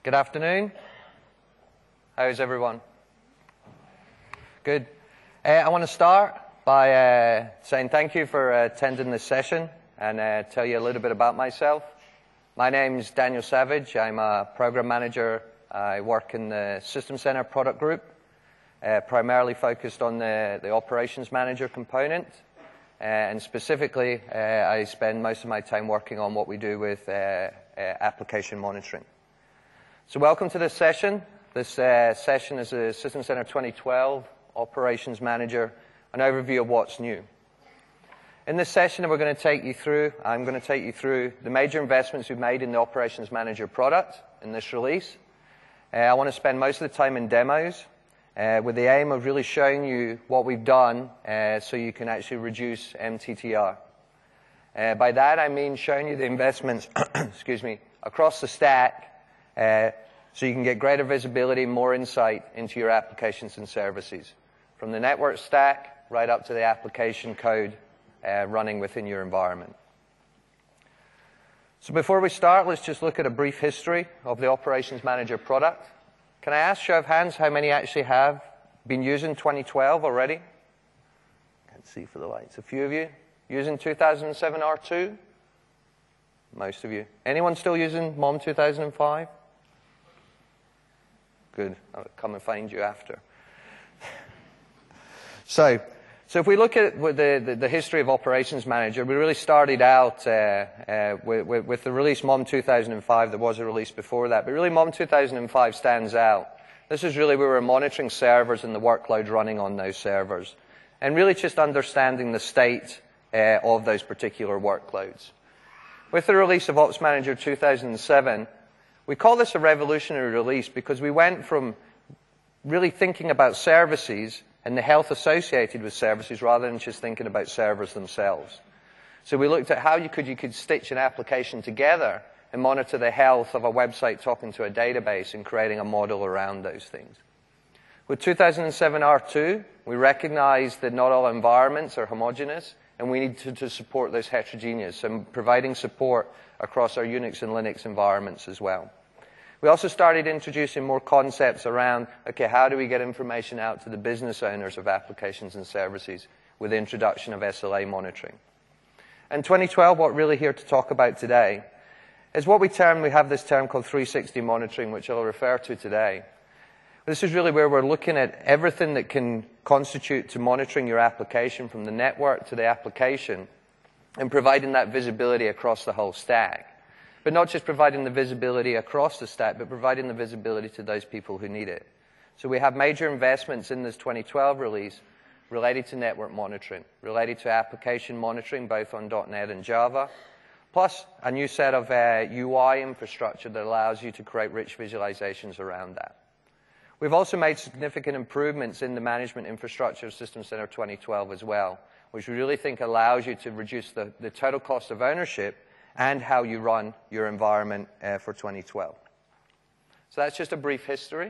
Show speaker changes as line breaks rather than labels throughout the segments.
Good afternoon. How's everyone? Good. I want to start by saying thank you for attending this session and tell you a little bit about myself. My name's Daniel Savage. I'm a program manager. I work in the System Center product group, primarily focused on the operations manager component. And specifically, I spend most of my time working on what we do with application monitoring. So welcome to this session. This session is a System Center 2012 Operations Manager, an overview of what's new. In this session, I'm going to take you through the major investments we've made in the Operations Manager product in this release. I want to spend most of the time in demos with the aim of really showing you what we've done so you can actually reduce MTTR. By that, I mean showing you the investments across the stack so you can get greater visibility, more insight into your applications and services, from the network stack right up to the application code running within your environment. So before we start, let's just look at a brief history of the Operations Manager product. Can I ask, show of hands, how many actually have been using 2012 already? Can't see for the lights. A few of you. Using 2007 R2? Most of you. Anyone still using MOM 2005? Good. I'll come and find you after. So if we look at the history of Operations Manager, we really started out with the release MOM 2005. There was a release before that, but really MOM 2005 stands out. This is really where we're monitoring servers and the workload running on those servers, and really just understanding the state of those particular workloads. With the release of Ops Manager 2007, we call this a revolutionary release because we went from really thinking about services and the health associated with services rather than just thinking about servers themselves. So we looked at how you could stitch an application together and monitor the health of a website talking to a database and creating a model around those things. With 2007 R2, we recognized that not all environments are homogeneous, and we need to support those heterogeneous, and providing support across our Unix and Linux environments as well. We also started introducing more concepts around, okay, how do we get information out to the business owners of applications and services with the introduction of SLA monitoring. In 2012, what we're really here to talk about today is what we have this term called 360 monitoring, which I'll refer to today. This is really where we're looking at everything that can constitute to monitoring your application, from the network to the application, and providing that visibility across the whole stack. But not just providing the visibility across the stack, but providing the visibility to those people who need it. So we have major investments in this 2012 release related to network monitoring, related to application monitoring, both on .NET and Java, plus a new set of UI infrastructure that allows you to create rich visualizations around that. We've also made significant improvements in the management infrastructure of System Center 2012 as well, which we really think allows you to reduce the total cost of ownership and how you run your environment for 2012. So that's just a brief history.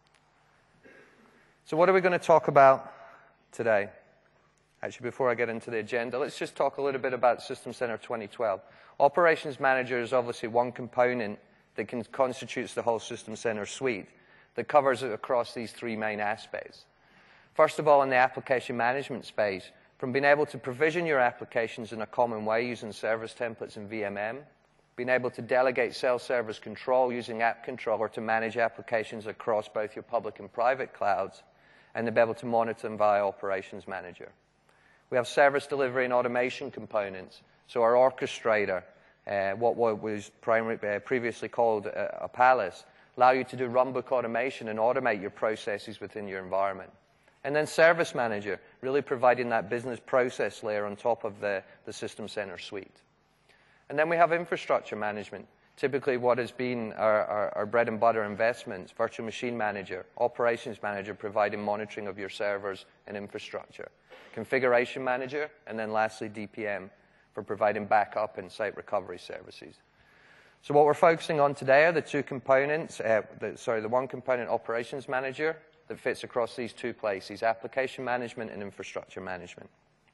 So what are we going to talk about today? Actually, before I get into the agenda, let's just talk a little bit about System Center 2012. Operations Manager is obviously one component that constitutes the whole System Center suite that covers it across these three main aspects. First of all, in the application management space, from being able to provision your applications in a common way using service templates and VMM, being able to delegate self-service control using App Controller to manage applications across both your public and private clouds, and to be able to monitor them via Operations Manager. We have service delivery and automation components, so our orchestrator, what was previously called a Palace, allow you to do runbook automation and automate your processes within your environment. And then Service Manager, really providing that business process layer on top of the System Center suite. And then we have Infrastructure Management, typically what has been our bread and butter investments, Virtual Machine Manager, Operations Manager, providing monitoring of your servers and infrastructure, Configuration Manager, and then lastly DPM for providing backup and site recovery services. So what we're focusing on today are the two components, the one component, Operations Manager, that fits across these two places, Application Management and Infrastructure Management.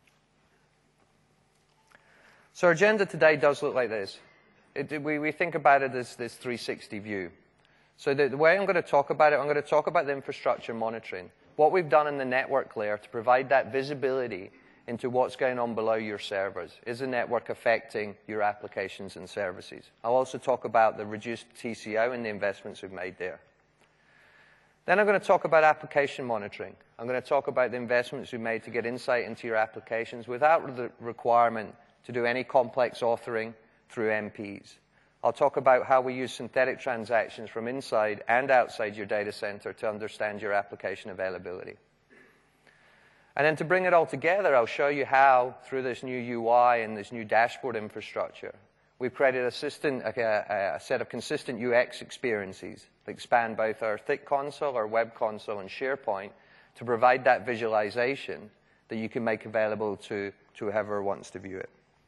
So our agenda today does look like this. We think about it as this 360 view. So the way I'm going to talk about it, I'm going to talk about the infrastructure monitoring, what we've done in the network layer to provide that visibility into what's going on below your servers. Is the network affecting your applications and services? I'll also talk about the reduced TCO and the investments we've made there. Then I'm going to talk about application monitoring. I'm going to talk about the investments we've made to get insight into your applications without the requirement to do any complex authoring through MPs. I'll talk about how we use synthetic transactions from inside and outside your data center to understand your application availability. And then to bring it all together, I'll show you how, through this new UI and this new dashboard infrastructure, we've created a set of consistent UX experiences that expand both our thick console, our web console, and SharePoint to provide that visualization that you can make available to whoever wants to view it.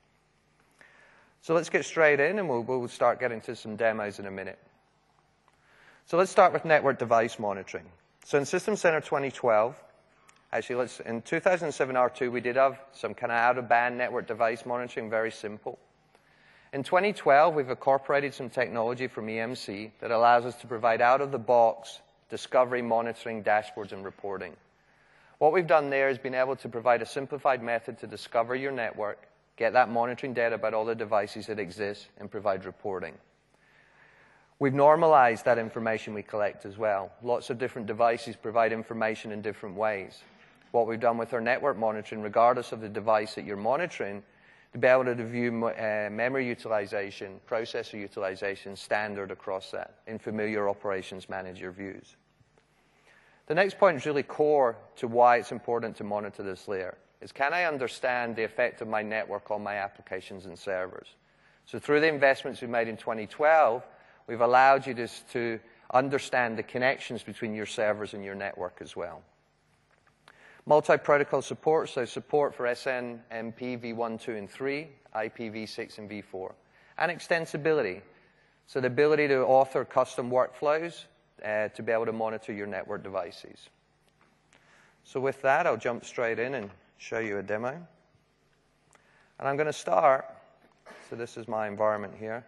So let's get straight in, and we'll start getting to some demos in a minute. So let's start with network device monitoring. So in System Center 2012, actually, in 2007 R2, we did have some kind of out-of-band network device monitoring, very simple. In 2012, we've incorporated some technology from EMC that allows us to provide out-of-the-box discovery, monitoring, dashboards, and reporting. What we've done there is been able to provide a simplified method to discover your network, get that monitoring data about all the devices that exist, and provide reporting. We've normalized that information we collect as well. Lots of different devices provide information in different ways. What we've done with our network monitoring, regardless of the device that you're monitoring, to be able to view memory utilization, processor utilization, standard across that in familiar operations manager views. The next point is really core to why it's important to monitor this layer. Is can I understand the effect of my network on my applications and servers? So through the investments we made in 2012, we've allowed you to understand the connections between your servers and your network as well. Multi-protocol support, so support for SNMP v1, 2, and 3, IPv6 and v4. And extensibility, so the ability to author custom workflows to be able to monitor your network devices. So with that, I'll jump straight in and show you a demo. And I'm going to start, so this is my environment here.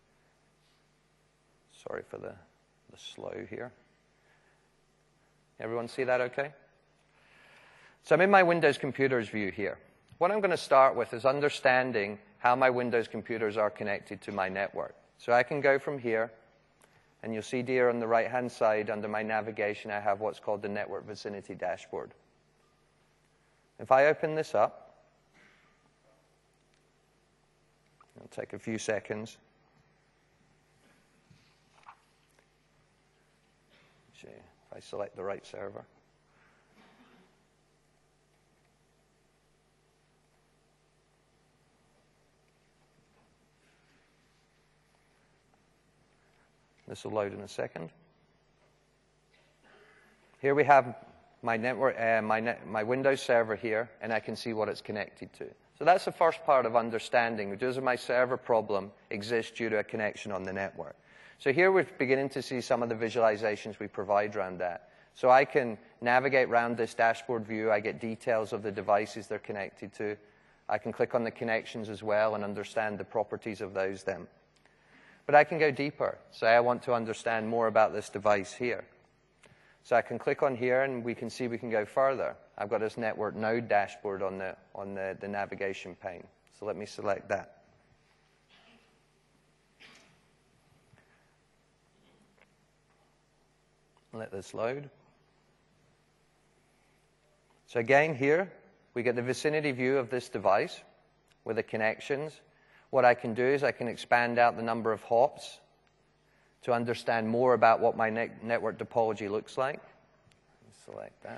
Sorry for the slow here. Everyone see that okay? So I'm in my Windows computers view here. What I'm going to start with is understanding how my Windows computers are connected to my network. So I can go from here, and you'll see here on the right-hand side under my navigation, I have what's called the Network Vicinity Dashboard. If I open this up, it'll take a few seconds. See if I select the right server. This will load in a second. Here we have my network, my Windows server here, and I can see what it's connected to. So that's the first part of understanding. Does my server problem exist due to a connection on the network? So here we're beginning to see some of the visualizations we provide around that. So I can navigate around this dashboard view. I get details of the devices they're connected to. I can click on the connections as well and understand the properties of those then. But I can go deeper. Say I want to understand more about this device here. So I can click on here, and we can see we can go further. I've got this network node dashboard on the navigation pane. So let me select that. Let this load. So again here, we get the vicinity view of this device with the connections. What I can do is I can expand out the number of hops to understand more about what my network topology looks like. Select that.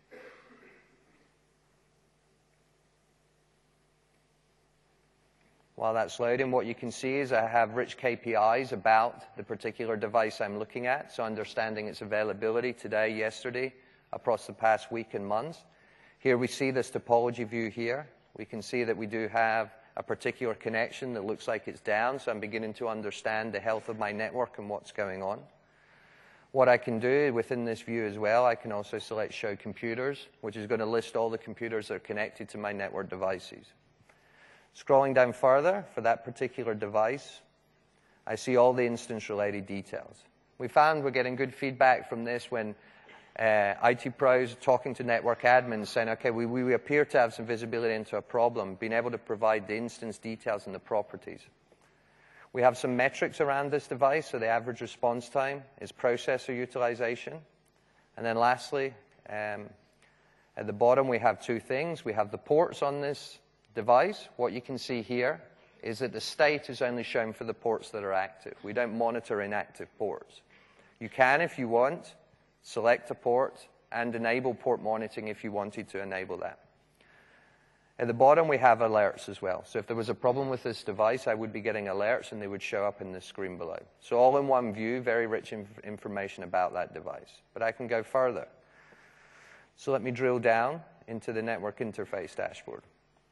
While that's loading, what you can see is I have rich KPIs about the particular device I'm looking at, so understanding its availability today, yesterday, across the past week and months. Here we see this topology view here. We can see that we do have a particular connection that looks like it's down, so I'm beginning to understand the health of my network and what's going on. What I can do within this view as well, I can also select Show Computers, which is going to list all the computers that are connected to my network devices. Scrolling down further, for that particular device, I see all the instance-related details. We found we're getting good feedback from this when IT pros talking to network admins saying, okay, we appear to have some visibility into a problem, being able to provide the instance details and the properties. We have some metrics around this device, so the average response time is processor utilization. And then lastly, at the bottom we have two things. We have the ports on this device. What you can see here is that the state is only shown for the ports that are active. We don't monitor inactive ports. You can, if you want, select a port and enable port monitoring if you wanted to enable that. At the bottom, we have alerts as well. So if there was a problem with this device, I would be getting alerts, and they would show up in the screen below. So all in one view, very rich information about that device. But I can go further. So let me drill down into the network interface dashboard.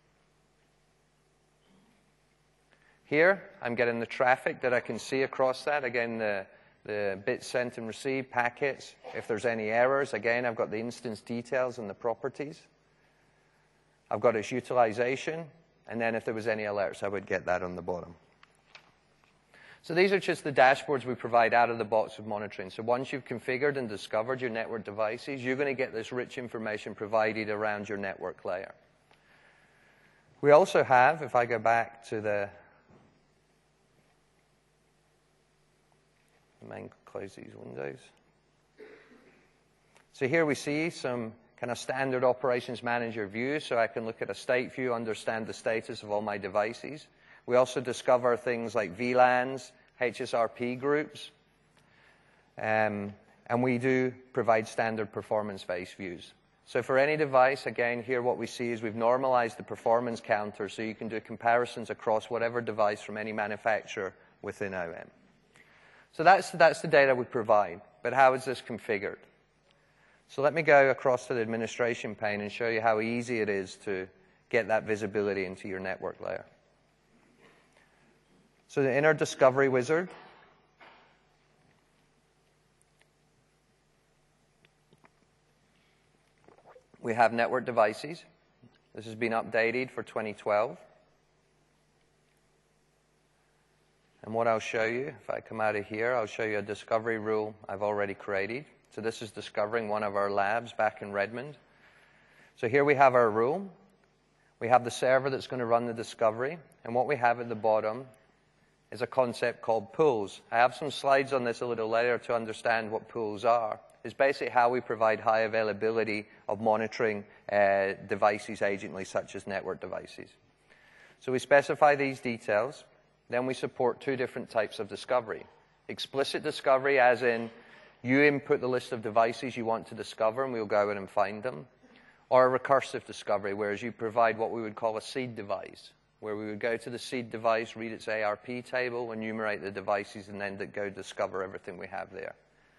Here, I'm getting the traffic that I can see across that. Again, the bits sent and received, packets. If there's any errors, again, I've got the instance details and the properties. I've got its utilization, and then if there was any alerts, I would get that on the bottom. So these are just the dashboards we provide out of the box with monitoring. So once you've configured and discovered your network devices, you're going to get this rich information provided around your network layer. We also have, if I go back to the main, close these windows. So here we see some kind of standard operations manager view, so I can look at a state view, understand the status of all my devices. We also discover things like VLANs, HSRP groups, and we do provide standard performance-based views. So for any device, again, here what we see is we've normalized the performance counter so you can do comparisons across whatever device from any manufacturer within OM. So that's the data we provide, but how is this configured? So let me go across to the administration pane and show you how easy it is to get that visibility into your network layer. So in our Discovery Wizard, we have network devices. This has been updated for 2012. And what I'll show you, if I come out of here, I'll show you a discovery rule I've already created. So this is discovering one of our labs back in Redmond. So here we have our rule. We have the server that's going to run the discovery. And what we have at the bottom is a concept called pools. I have some slides on this a little later to understand what pools are. It's basically how we provide high availability of monitoring devices agently, such as network devices. So we specify these details. Then we support two different types of discovery. Explicit discovery, as in you input the list of devices you want to discover, and we'll go in and find them. Or a recursive discovery, whereas you provide what we would call a seed device, where we would go to the seed device, read its ARP table, enumerate the devices, and then go discover everything we have there.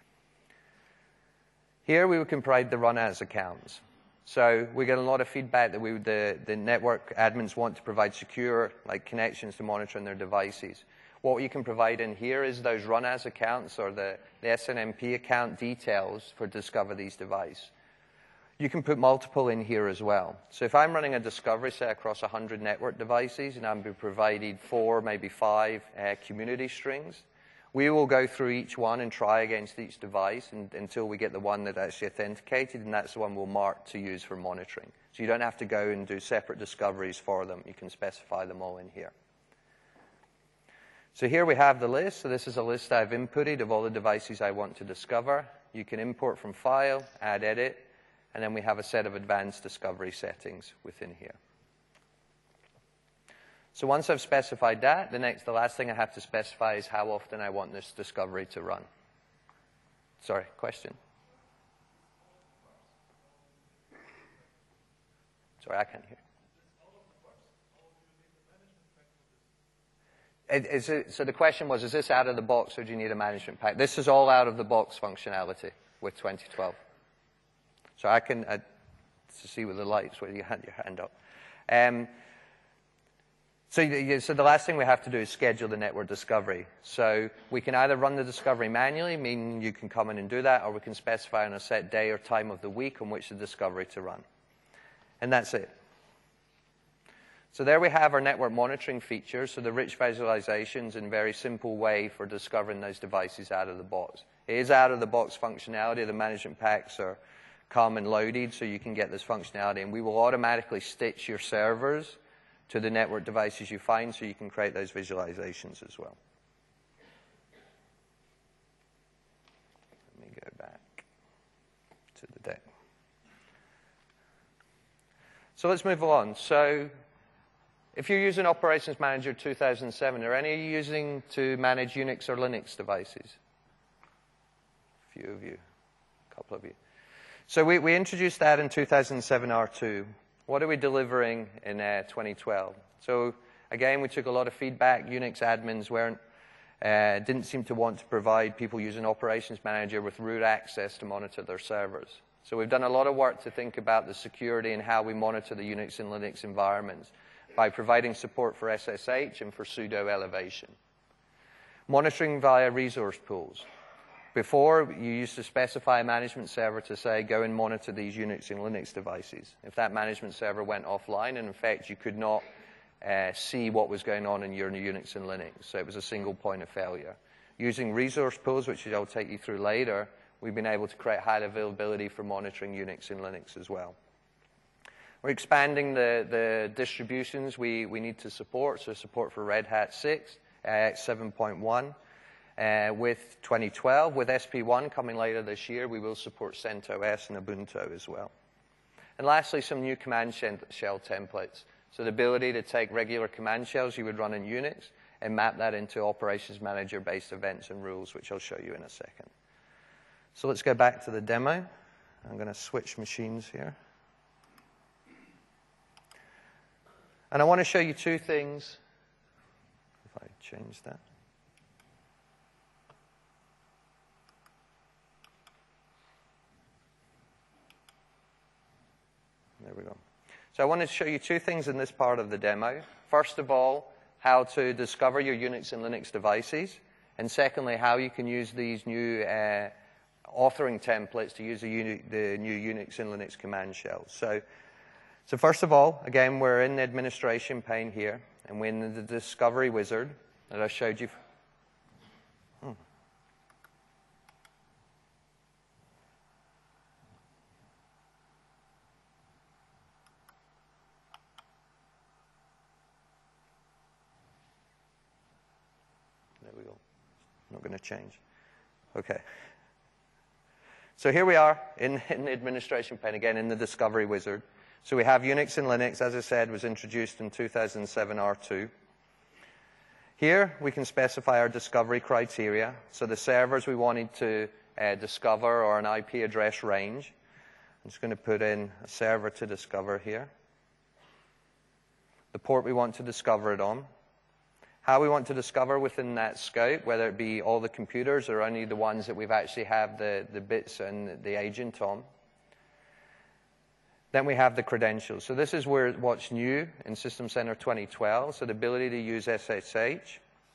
Here we can provide the run-as accounts. So we get a lot of feedback that the network admins want to provide secure connections to monitoring their devices. What you can provide in here is those run-as accounts or the SNMP account details for discover these devices. You can put multiple in here as well. So if I'm running a discovery set across 100 network devices and I'm being provided 4, maybe 5 community strings, we will go through each one and try against each device until we get the one that's actually authenticated, and that's the one we'll mark to use for monitoring. So you don't have to go and do separate discoveries for them. You can specify them all in here. So here we have the list. So this is a list I've inputted of all the devices I want to discover. You can import from file, add edit, and then we have a set of advanced discovery settings within here. So once I've specified that, the last thing I have to specify is how often I want this discovery to run. Sorry, question? Sorry, I can't hear. So the question was, is this out of the box or do you need a management pack? This is all out of the box functionality with 2012. So I can to see with the lights where you had your hand up. So the last thing we have to do is schedule the network discovery. So we can either run the discovery manually, meaning you can come in and do that, or we can specify on a set day or time of the week on which the discovery to run. And that's it. So there we have our network monitoring features, so the rich visualizations in a very simple way for discovering those devices out of the box. It is out-of-the-box functionality. The management packs are come and loaded, so you can get this functionality. And we will automatically stitch your servers to the network devices you find, so you can create those visualizations as well. Let me go back to the deck. So let's move on. So if you're using Operations Manager 2007, are any of you using to manage Unix or Linux devices? A few of you, a couple of you. So we introduced that in 2007 R2. What are we delivering in 2012? So again, we took a lot of feedback. Unix admins didn't seem to want to provide people using Operations Manager with root access to monitor their servers. So we've done a lot of work to think about the security and how we monitor the Unix and Linux environments by providing support for SSH and for sudo elevation. Monitoring via resource pools. Before, you used to specify a management server to say, go and monitor these Unix and Linux devices. If that management server went offline, and in fact, you could not see what was going on in your Unix and Linux. So it was a single point of failure. Using resource pools, which I'll take you through later, we've been able to create high availability for monitoring Unix and Linux as well. We're expanding the distributions we need to support, so support for Red Hat 6, 7.1. With 2012, with SP1 coming later this year, we will support CentOS and Ubuntu as well. And lastly, some new command shell templates. So the ability to take regular command shells you would run in Unix and map that into Operations Manager-based events and rules, which I'll show you in a second. So let's go back to the demo. I'm going to switch machines here. And I want to show you two things. If I change that. There we go. So I want to show you two things in this part of the demo. First of all, how to discover your Unix and Linux devices. And secondly, how you can use these new authoring templates to use the new Unix and Linux command shells. So first of all, again, we're in the administration pane here, and we're in the discovery wizard that I showed you. There we go. Not going to change. Okay. So here we are in the administration pane, again, in the discovery wizard. So we have Unix and Linux, as I said, was introduced in 2007 R2. Here we can specify our discovery criteria. So the servers we wanted to discover or an IP address range. I'm just going to put in a server to discover here. The port we want to discover it on. How we want to discover within that scope, whether it be all the computers or only the ones that we've actually have the bits and the agent on. Then we have the credentials. So this is what's new in System Center 2012. So the ability to use SSH,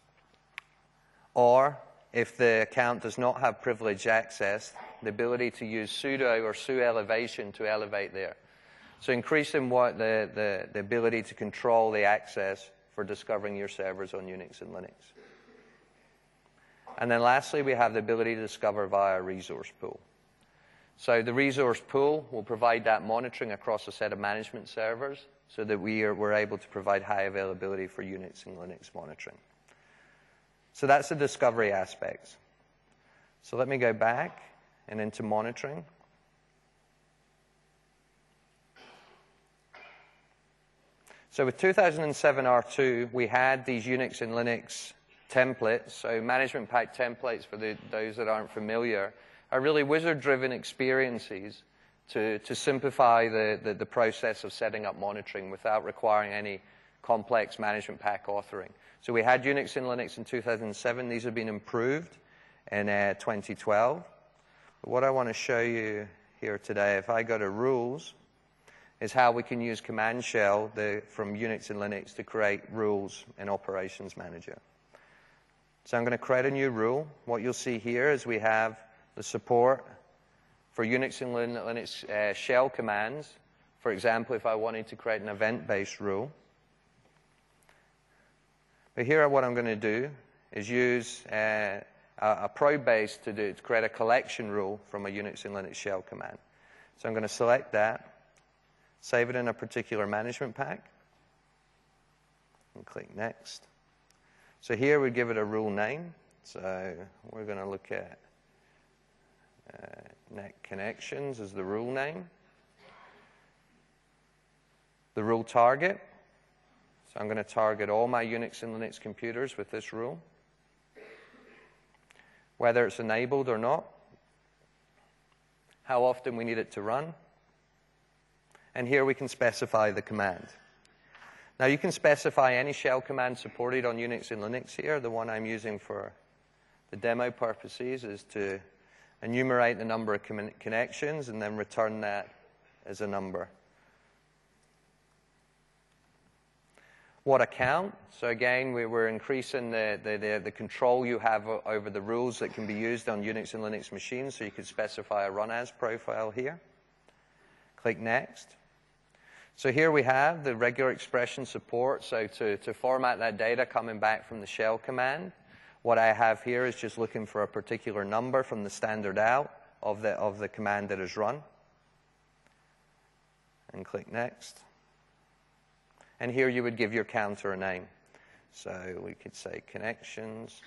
or if the account does not have privileged access, the ability to use sudo or su elevation to elevate there. So increasing the ability to control the access for discovering your servers on Unix and Linux. And then lastly, we have the ability to discover via resource pool. So the resource pool will provide that monitoring across a set of management servers so that we're able to provide high availability for Unix and Linux monitoring. So that's the discovery aspects. So let me go back and into monitoring. So with 2007 R2, we had these Unix and Linux templates. So management pack templates, for those that aren't familiar, are really wizard-driven experiences to simplify the process of setting up monitoring without requiring any complex management pack authoring. So we had Unix and Linux in 2007. These have been improved in 2012. But what I want to show you here today, if I go to rules, is how we can use command shell from Unix and Linux to create rules in Operations Manager. So I'm going to create a new rule. What you'll see here is we have the support for Unix and Linux shell commands. For example, if I wanted to create an event-based rule, But here what I'm going to do is use a Probase to create a collection rule from a Unix and Linux shell command. So I'm going to select that, save it in a particular management pack, and click Next. So here we give it a rule name. So we're going to look at net connections as the rule name. The rule target. So I'm going to target all my Unix and Linux computers with this rule, whether it's enabled or not, how often we need it to run, and here we can specify the command. Now you can specify any shell command supported on Unix and Linux here. The one I'm using for the demo purposes is to enumerate the number of connections and then return that as a number. What account? So again, we're increasing the control you have over the rules that can be used on Unix and Linux machines, so you could specify a run as profile here. Click Next. So here we have the regular expression support. So to format that data coming back from the shell command, what I have here is just looking for a particular number from the standard out of the command that is run. And click Next. And here you would give your counter a name. So we could say connections.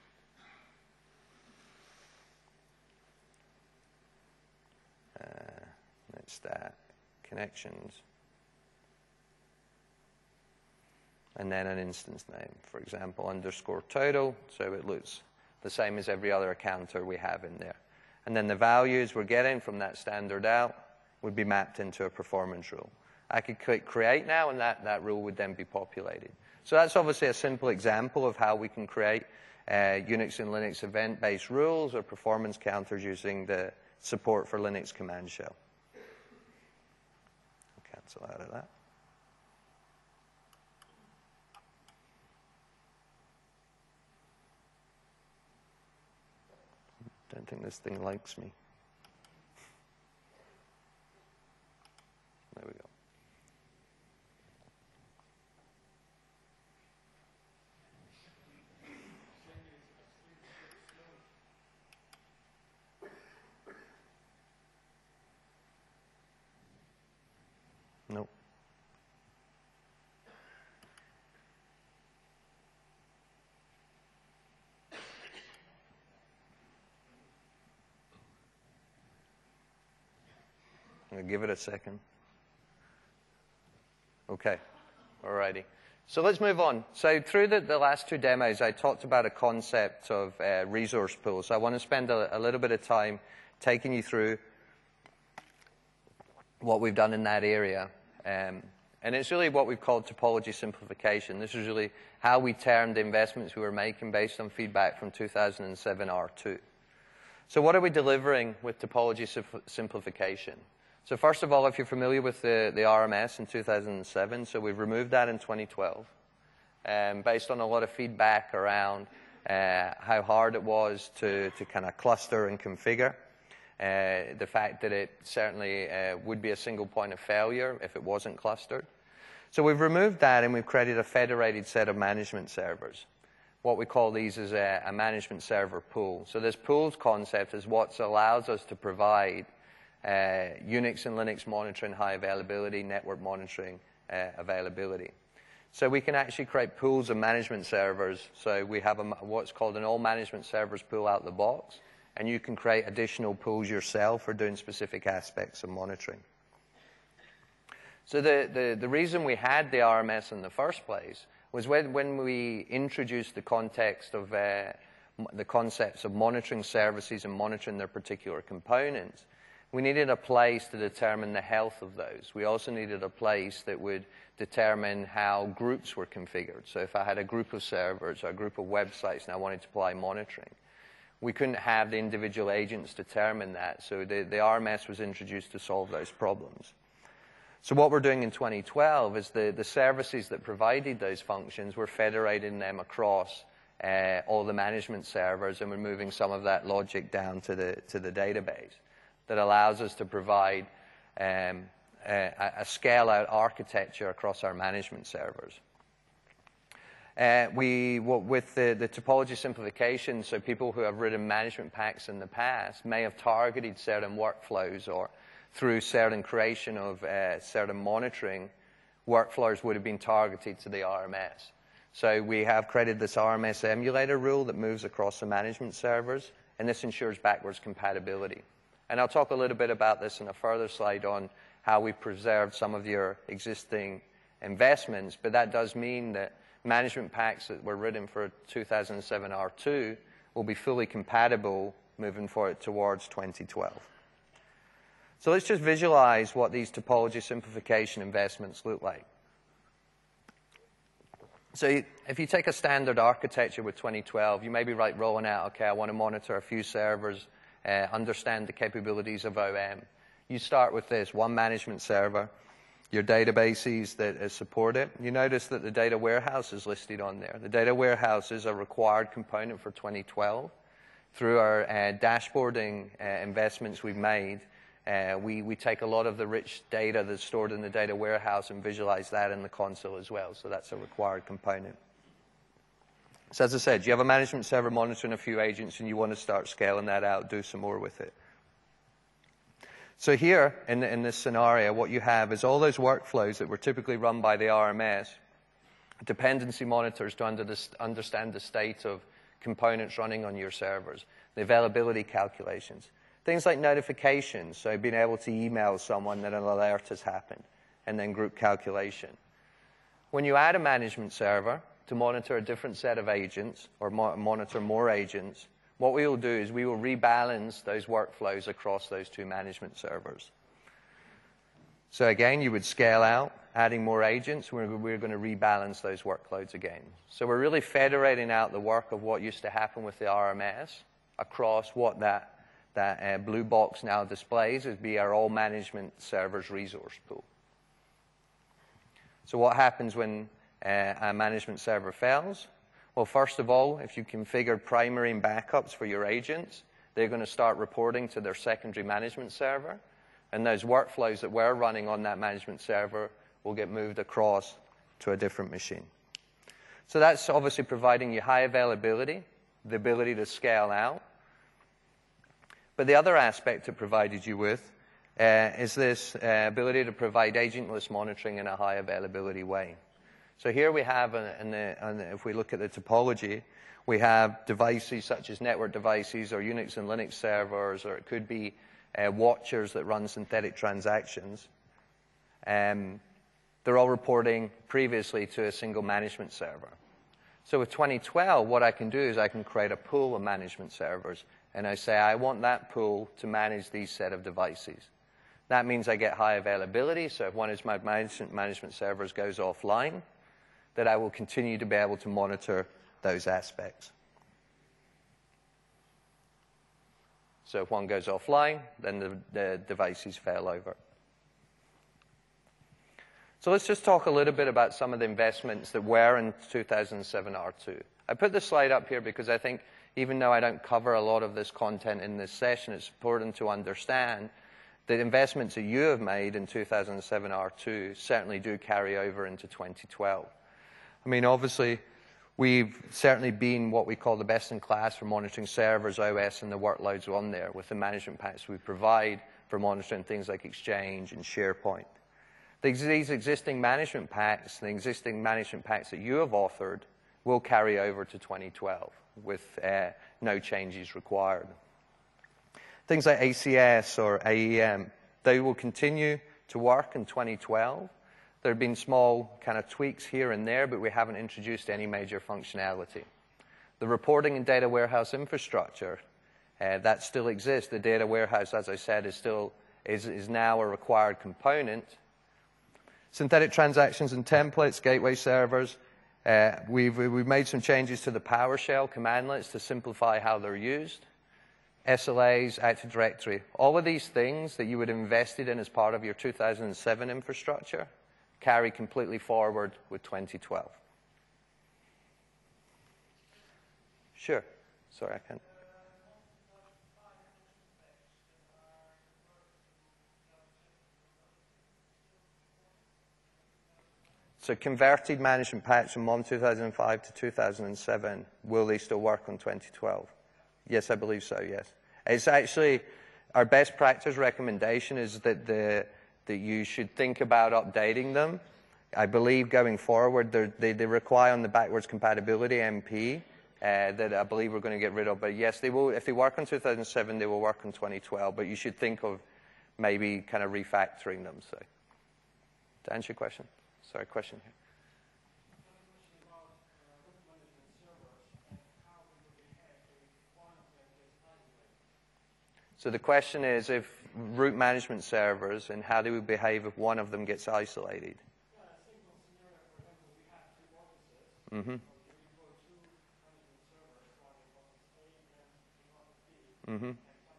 That's that. Connections. And then an instance name. For example, underscore total. So it looks the same as every other counter we have in there. And then the values we're getting from that standard out would be mapped into a performance rule. I could click Create now, and that rule would then be populated. So that's obviously a simple example of how we can create Unix and Linux event-based rules or performance counters using the support for Linux command shell. I'll cancel out of that. Don't think this thing likes me. There we go. Nope. I'm going to give it a second. Okay. All righty. So let's move on. So through the last two demos, I talked about a concept of resource pools. So I want to spend a little bit of time taking you through what we've done in that area. And it's really what we've called topology simplification. This is really how we termed the investments we were making based on feedback from 2007 R2. So what are we delivering with topology simplification? So first of all, if you're familiar with the RMS in 2007, so we've removed that in 2012, based on a lot of feedback around how hard it was to kind of cluster and configure. The fact that it certainly would be a single point of failure if it wasn't clustered. So we've removed that and we've created a federated set of management servers. What we call these is a management server pool. So this pools concept is what allows us to provide Unix and Linux monitoring, high availability, network monitoring availability. So we can actually create pools of management servers. So we have what's called an all management servers pool out the box. And you can create additional pools yourself for doing specific aspects of monitoring. So the reason we had the RMS in the first place was when we introduced the context of the concepts of monitoring services and monitoring their particular components. We needed a place to determine the health of those. We also needed a place that would determine how groups were configured. So if I had a group of servers or a group of websites and I wanted to apply monitoring, we couldn't have the individual agents determine that. So the RMS was introduced to solve those problems. So what we're doing in 2012 is the services that provided those functions, we're federating them across all the management servers, and we're moving some of that logic down to the database. That allows us to provide a scale-out architecture across our management servers. With the topology simplification, so people who have written management packs in the past may have targeted certain workflows, or through certain creation of certain monitoring, workflows would have been targeted to the RMS. So we have created this RMS emulator rule that moves across the management servers, and this ensures backwards compatibility. And I'll talk a little bit about this in a further slide on how we preserved some of your existing investments, but that does mean that management packs that were written for 2007 R2 will be fully compatible moving forward towards 2012. So let's just visualize what these topology simplification investments look like. So if you take a standard architecture with 2012, you may be rolling out, okay, I want to monitor a few servers, understand the capabilities of OM. You start with this, one management server, your databases that support it. You notice that the data warehouse is listed on there. The data warehouse is a required component for 2012. Through our dashboarding investments we've made, we take a lot of the rich data that's stored in the data warehouse and visualize that in the console as well. So that's a required component. So as I said, you have a management server monitoring a few agents and you want to start scaling that out, do some more with it. So here, in this scenario, what you have is all those workflows that were typically run by the RMS, dependency monitors to understand the state of components running on your servers, the availability calculations, things like notifications, so being able to email someone that an alert has happened, and then group calculation. When you add a management server to monitor a different set of agents, or monitor more agents, what we will do is we will rebalance those workflows across those two management servers. So again, you would scale out, adding more agents. We're going to rebalance those workloads again. So we're really federating out the work of what used to happen with the RMS across what that blue box now displays as be our all management servers resource pool. So what happens when a management server fails? Well, first of all, if you configure primary and backups for your agents, they're going to start reporting to their secondary management server, and those workflows that we're running on that management server will get moved across to a different machine. So that's obviously providing you high availability, the ability to scale out. But the other aspect it provided you with is this ability to provide agentless monitoring in a high availability way. So here we have, if we look at the topology, we have devices such as network devices or Unix and Linux servers, or it could be watchers that run synthetic transactions. They're all reporting previously to a single management server. So with 2012, what I can do is I can create a pool of management servers, and I say I want that pool to manage these set of devices. That means I get high availability, so if one of my management servers goes offline, that I will continue to be able to monitor those aspects. So if one goes offline, then the devices fail over. So let's just talk a little bit about some of the investments that were in 2007 R2. I put this slide up here because I think even though I don't cover a lot of this content in this session, it's important to understand that investments that you have made in 2007 R2 certainly do carry over into 2012. I mean, obviously, we've certainly been what we call the best in class for monitoring servers, OS, and the workloads on there with the management packs we provide for monitoring things like Exchange and SharePoint. These existing management packs, the existing management packs that you have authored, will carry over to 2012 with no changes required. Things like ACS or AEM, they will continue to work in 2012. There have been small kind of tweaks here and there, but we haven't introduced any major functionality. The reporting and data warehouse infrastructure, that still exists. The data warehouse, as I said, is now a required component. Synthetic transactions and templates, gateway servers. We've made some changes to the PowerShell commandlets to simplify how they're used. SLAs, Active Directory. All of these things that you would have invested in as part of your 2007 infrastructure carry completely forward with 2012. Sure. Sorry, I can't. So converted management packs from MOM 2005 to 2007, will they still work on 2012? Yes, I believe so, yes. It's actually, our best practice recommendation is that that you should think about updating them. I believe going forward, they require on the backwards compatibility MP that I believe we're going to get rid of. But yes, they will. If they work on 2007, they will work on 2012. But you should think of maybe kind of refactoring them. So, to answer your question, sorry, question here. So the question is if root management servers and how they would behave if one of them gets isolated. Mm-hmm. Mm-hmm.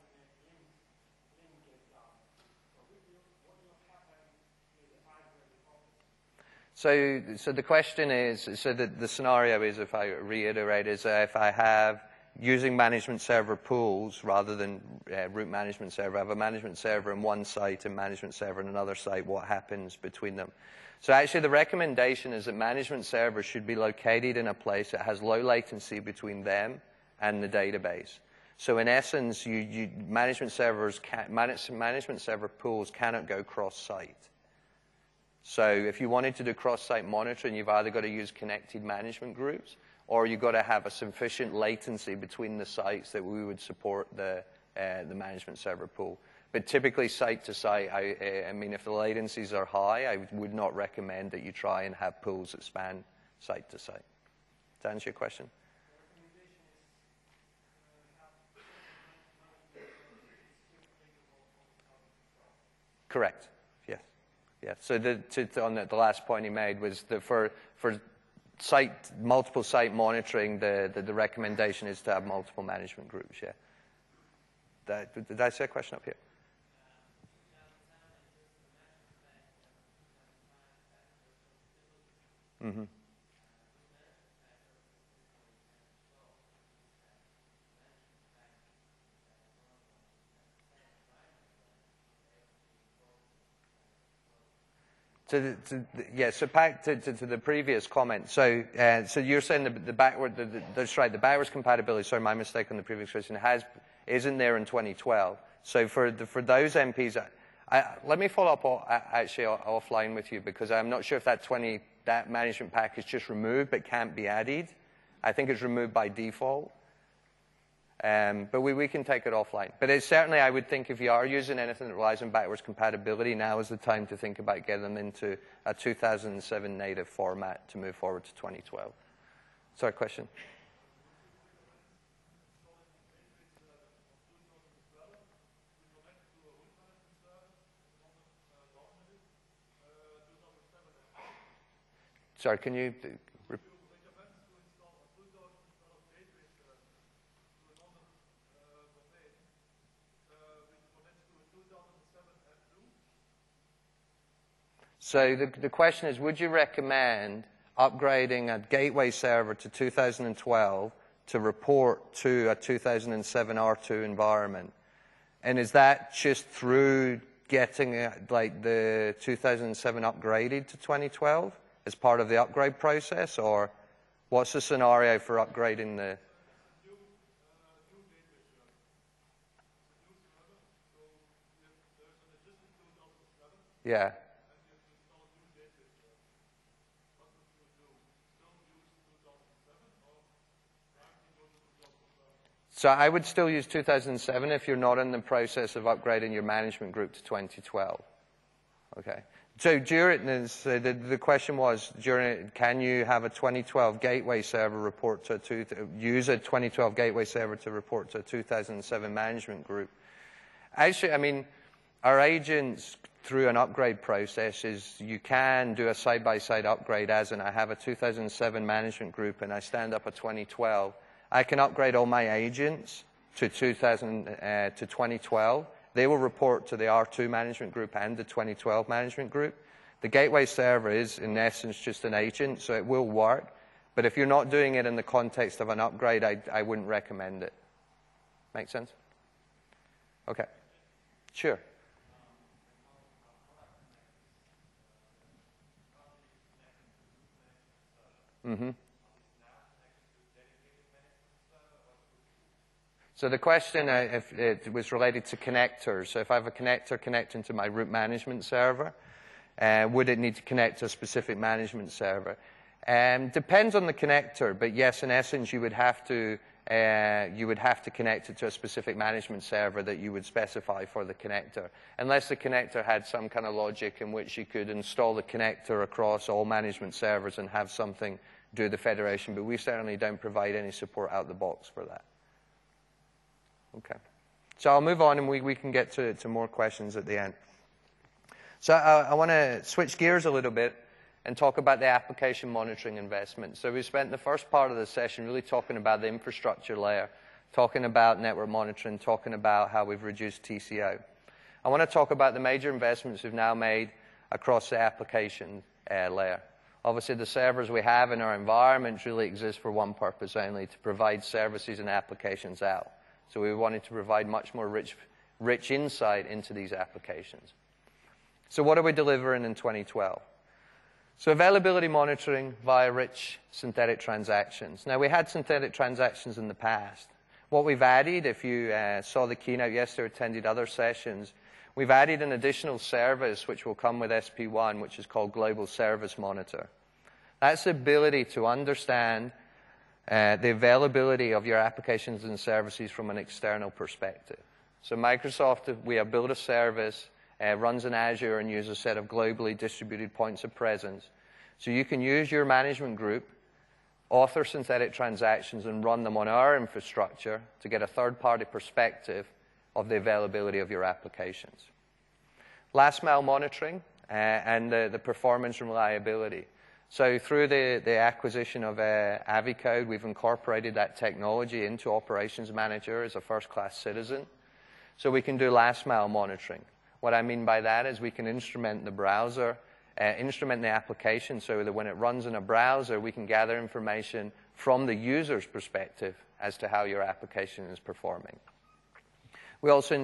So the question is, so the scenario is, if I reiterate, is if I have, using management server pools rather than root management server, I have a management server in one site and management server in another site, what happens between them? So actually the recommendation is that management servers should be located in a place that has low latency between them and the database. So in essence, management server pools cannot go cross-site. So if you wanted to do cross-site monitoring, you've either got to use connected management groups, or you've got to have a sufficient latency between the sites that we would support the management server pool. But typically, site to site, I mean, if the latencies are high, I would not recommend that you try and have pools that span site to site. To answer your question? Correct. Yes. Yes. So on the last point he made was that for multiple site monitoring, the recommendation is to have multiple management groups. Yeah. Did I say a question up here? Mm-hmm. So back to the previous comment. So you're saying the backwards compatibility. Sorry, my mistake on the previous question. Isn't there in 2012? So for those MPs, let me follow up actually offline with you, because I'm not sure if that management pack is just removed but can't be added. I think it's removed by default. But we can take it offline. But it's certainly, I would think, if you are using anything that relies on backwards compatibility, now is the time to think about getting them into a 2007 native format to move forward to 2012. Sorry, question? Sorry, can you... So the question is, would you recommend upgrading a gateway server to 2012 to report to a 2007 R2 environment? And is that just through getting like the 2007 upgraded to 2012 as part of the upgrade process, or what's the scenario for upgrading the... Yeah. So I would still use 2007 if you're not in the process of upgrading your management group to 2012. Okay. So during this, the question was, can you have a 2012 gateway server report to use a 2012 gateway server to report to a 2007 management group? Actually, I mean, our agents, through an upgrade process, is you can do a side-by-side upgrade, as in I have a 2007 management group and I stand up a 2012. I can upgrade all my agents to 2012. They will report to the R2 management group and the 2012 management group. The gateway server is, in essence, just an agent, so it will work. But if you're not doing it in the context of an upgrade, I wouldn't recommend it. Make sense? Okay. Sure. Mm-hmm. So the question, if it was related to connectors. So if I have a connector connecting to my route management server, would it need to connect to a specific management server? Depends on the connector, but yes, in essence, you would have to connect it to a specific management server that you would specify for the connector, unless the connector had some kind of logic in which you could install the connector across all management servers and have something do the federation. But we certainly don't provide any support out the box for that. Okay. So I'll move on, and we can get to more questions at the end. So I want to switch gears a little bit and talk about the application monitoring investment. So we spent the first part of the session really talking about the infrastructure layer, talking about network monitoring, talking about how we've reduced TCO. I want to talk about the major investments we've now made across the application layer. Obviously, the servers we have in our environment really exist for one purpose only, to provide services and applications out. So we wanted to provide much more rich insight into these applications. So what are we delivering in 2012? So availability monitoring via rich synthetic transactions. Now, we had synthetic transactions in the past. What we've added, if you saw the keynote yesterday or attended other sessions, we've added an additional service which will come with SP1, which is called Global Service Monitor. That's the ability to understand the availability of your applications and services from an external perspective. So Microsoft, we have built a service, runs in Azure, and uses a set of globally distributed points of presence. So you can use your management group, author synthetic transactions, and run them on our infrastructure to get a third-party perspective of the availability of your applications. Last mile monitoring and the performance and reliability. So through the acquisition of AviCode, we've incorporated that technology into Operations Manager as a first-class citizen. So we can do last mile monitoring. What I mean by that is we can instrument the browser, instrument the application so that when it runs in a browser, we can gather information from the user's perspective as to how your application is performing. We also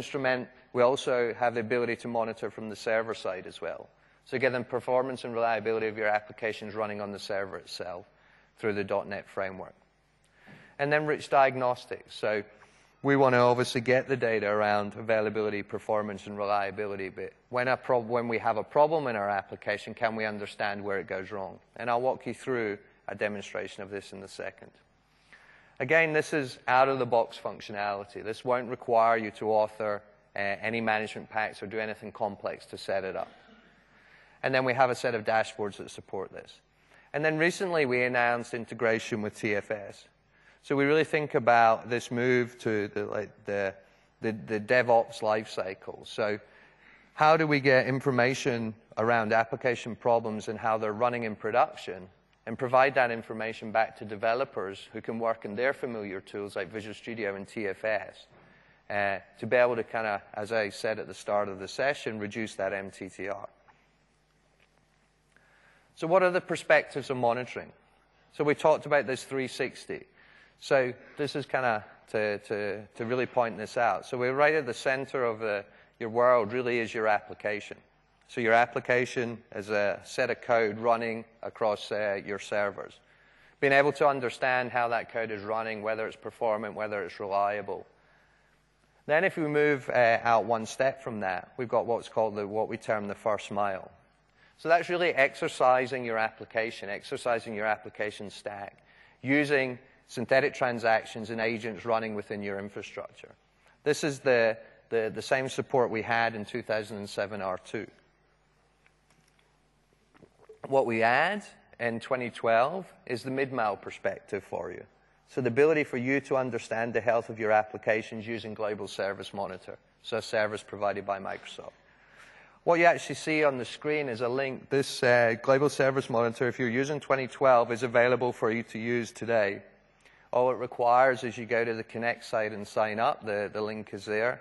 have the ability to monitor from the server side as well. So get the performance and reliability of your applications running on the server itself through the .NET framework. And then rich diagnostics. So we want to obviously get the data around availability, performance, and reliability. But when we have a problem in our application, can we understand where it goes wrong? And I'll walk you through a demonstration of this in a second. Again, this is out-of-the-box functionality. This won't require you to author any management packs or do anything complex to set it up. And then we have a set of dashboards that support this. And then recently we announced integration with TFS. So we really think about this move to the DevOps lifecycle. So how do we get information around application problems and how they're running in production and provide that information back to developers who can work in their familiar tools like Visual Studio and TFS to be able to kind of, as I said at the start of the session, reduce that MTTR. So what are the perspectives of monitoring? So we talked about this 360. So this is kind of to really point this out. So we're right at the center of your world really is your application. So your application is a set of code running across your servers. Being able to understand how that code is running, whether it's performant, whether it's reliable. Then if we move out one step from that, we've got what's called what we term the first mile. So that's really exercising your application stack, using synthetic transactions and agents running within your infrastructure. This is the same support we had in 2007 R2. What we add in 2012 is the mid-mile perspective for you. So the ability for you to understand the health of your applications using Global Service Monitor, so a service provided by Microsoft. What you actually see on the screen is a link. This Global Service Monitor, if you're using 2012, is available for you to use today. All it requires is you go to the Connect site and sign up. The link is there,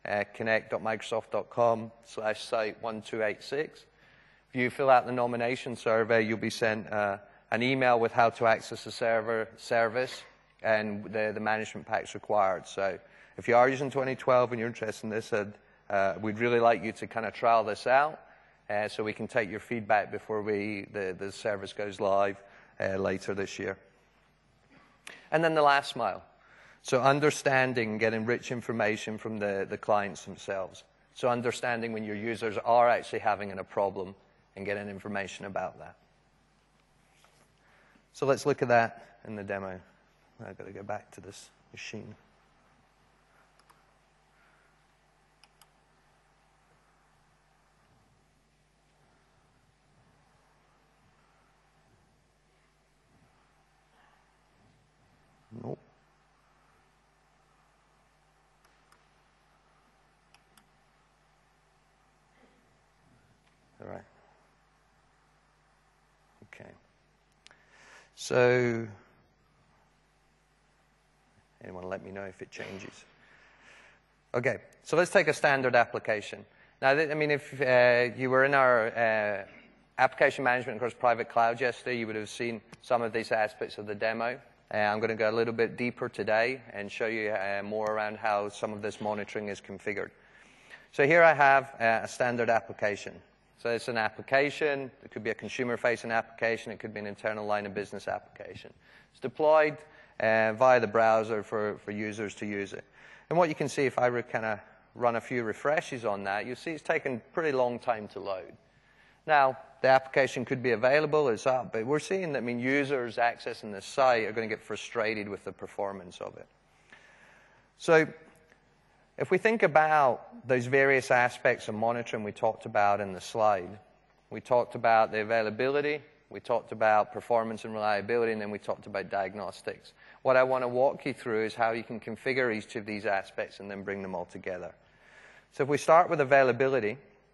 connect.microsoft.com/site1286. If you fill out the nomination survey, you'll be sent an email with how to access the service and the management packs required. So if you are using 2012 and you're interested in this, we'd really like you to kind of trial this out so we can take your feedback before the service goes live later this year. And then the last mile. So understanding, getting rich information from the clients themselves. So understanding when your users are actually having a problem and getting information about that. So let's look at that in the demo. I've got to go back to this machine. Nope. All right. Okay. So, anyone let me know if it changes? Okay. So let's take a standard application. Now, I mean, if you were in our application management across private cloud yesterday, you would have seen some of these aspects of the demo. I'm going to go a little bit deeper today and show you more around how some of this monitoring is configured. So here I have a standard application. So it's an application. It could be a consumer-facing application. It could be an internal line of business application. It's deployed via the browser for users to use it. And what you can see, if I kind of run a few refreshes on that, you'll see it's taken a pretty long time to load. Now, the application could be available, it's up, but we're seeing that, I mean, users accessing this site are going to get frustrated with the performance of it. So if we think about those various aspects of monitoring we talked about in the slide, we talked about the availability, we talked about performance and reliability, and then we talked about diagnostics. What I want to walk you through is how you can configure each of these aspects and then bring them all together. So if we start with availability,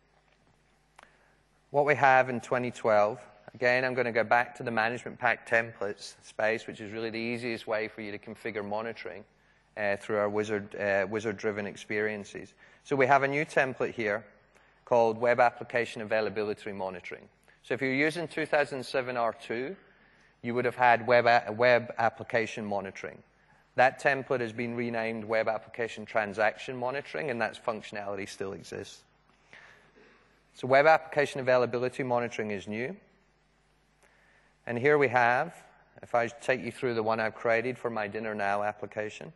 what we have in 2012, again, I'm going to go back to the management pack templates space, which is really the easiest way for you to configure monitoring through our wizard-driven experiences. So we have a new template here called Web Application Availability Monitoring. So if you're using 2007 R2, you would have had web application monitoring. That template has been renamed Web Application Transaction Monitoring, and that functionality still exists. So Web Application Availability Monitoring is new. And here we have, if I take you through the one I've created for my Dinner Now application.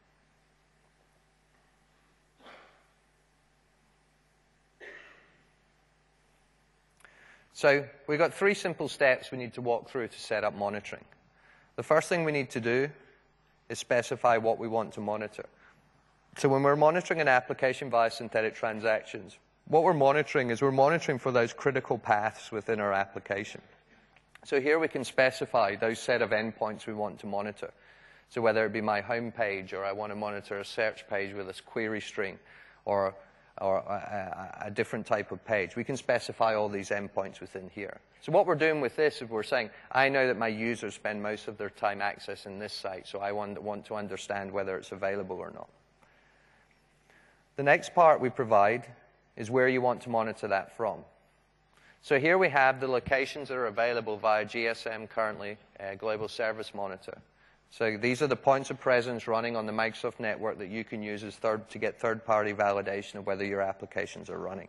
So we've got 3 simple steps we need to walk through to set up monitoring. The first thing we need to do is specify what we want to monitor. So when we're monitoring an application via synthetic transactions, what we're monitoring is we're monitoring for those critical paths within our application. So here we can specify those set of endpoints we want to monitor. So whether it be my home page, or I want to monitor a search page with a query string, or a different type of page, we can specify all these endpoints within here. So what we're doing with this is we're saying, I know that my users spend most of their time accessing this site, so I want to understand whether it's available or not. The next part we provide is where you want to monitor that from. So here we have the locations that are available via GSM currently, Global Service Monitor. So these are the points of presence running on the Microsoft network that you can use as to get third-party validation of whether your applications are running.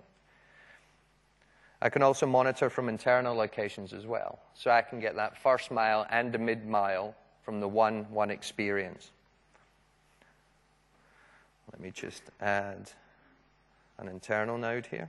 I can also monitor from internal locations as well. So I can get that first mile and the mid-mile from the one experience. Let me just add an internal node here.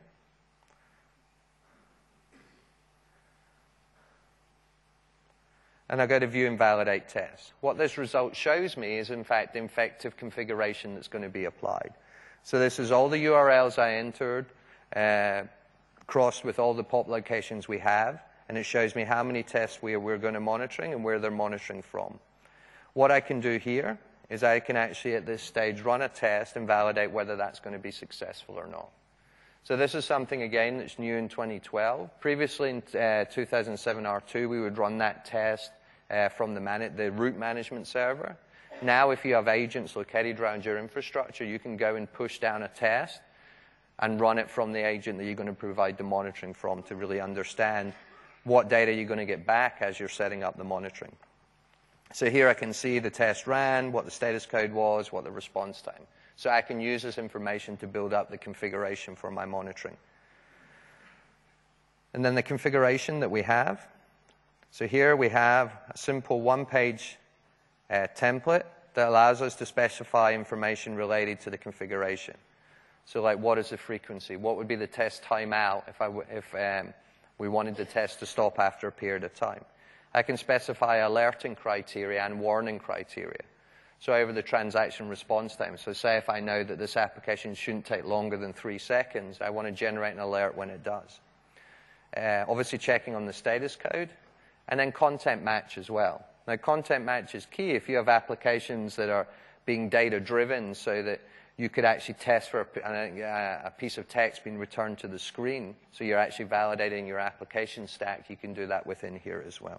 And I go to View and Validate Tests. What this result shows me is, in fact, the effective configuration that's going to be applied. So this is all the URLs I entered, crossed with all the POP locations we have, and it shows me how many tests we're going to monitoring and where they're monitoring from. What I can do here is I can actually, at this stage, run a test and validate whether that's going to be successful or not. So this is something, again, that's new in 2012. Previously, in 2007 R2, we would run that test from the root management server. Now, if you have agents located around your infrastructure, you can go and push down a test and run it from the agent that you're going to provide the monitoring from to really understand what data you're going to get back as you're setting up the monitoring. So here I can see the test ran, what the status code was, what the response time. So I can use this information to build up the configuration for my monitoring. And then the configuration that we have, So here we have a simple one-page template that allows us to specify information related to the configuration. So like, what is the frequency? What would be the test timeout if we wanted the test to stop after a period of time? I can specify alerting criteria and warning criteria. So over the transaction response time, so say if I know that this application shouldn't take longer than 3 seconds, I want to generate an alert when it does. Obviously checking on the status code, and then content match as well. Now content match is key if you have applications that are being data driven, so that you could actually test for a piece of text being returned to the screen, so you're actually validating your application stack. You can do that within here as well.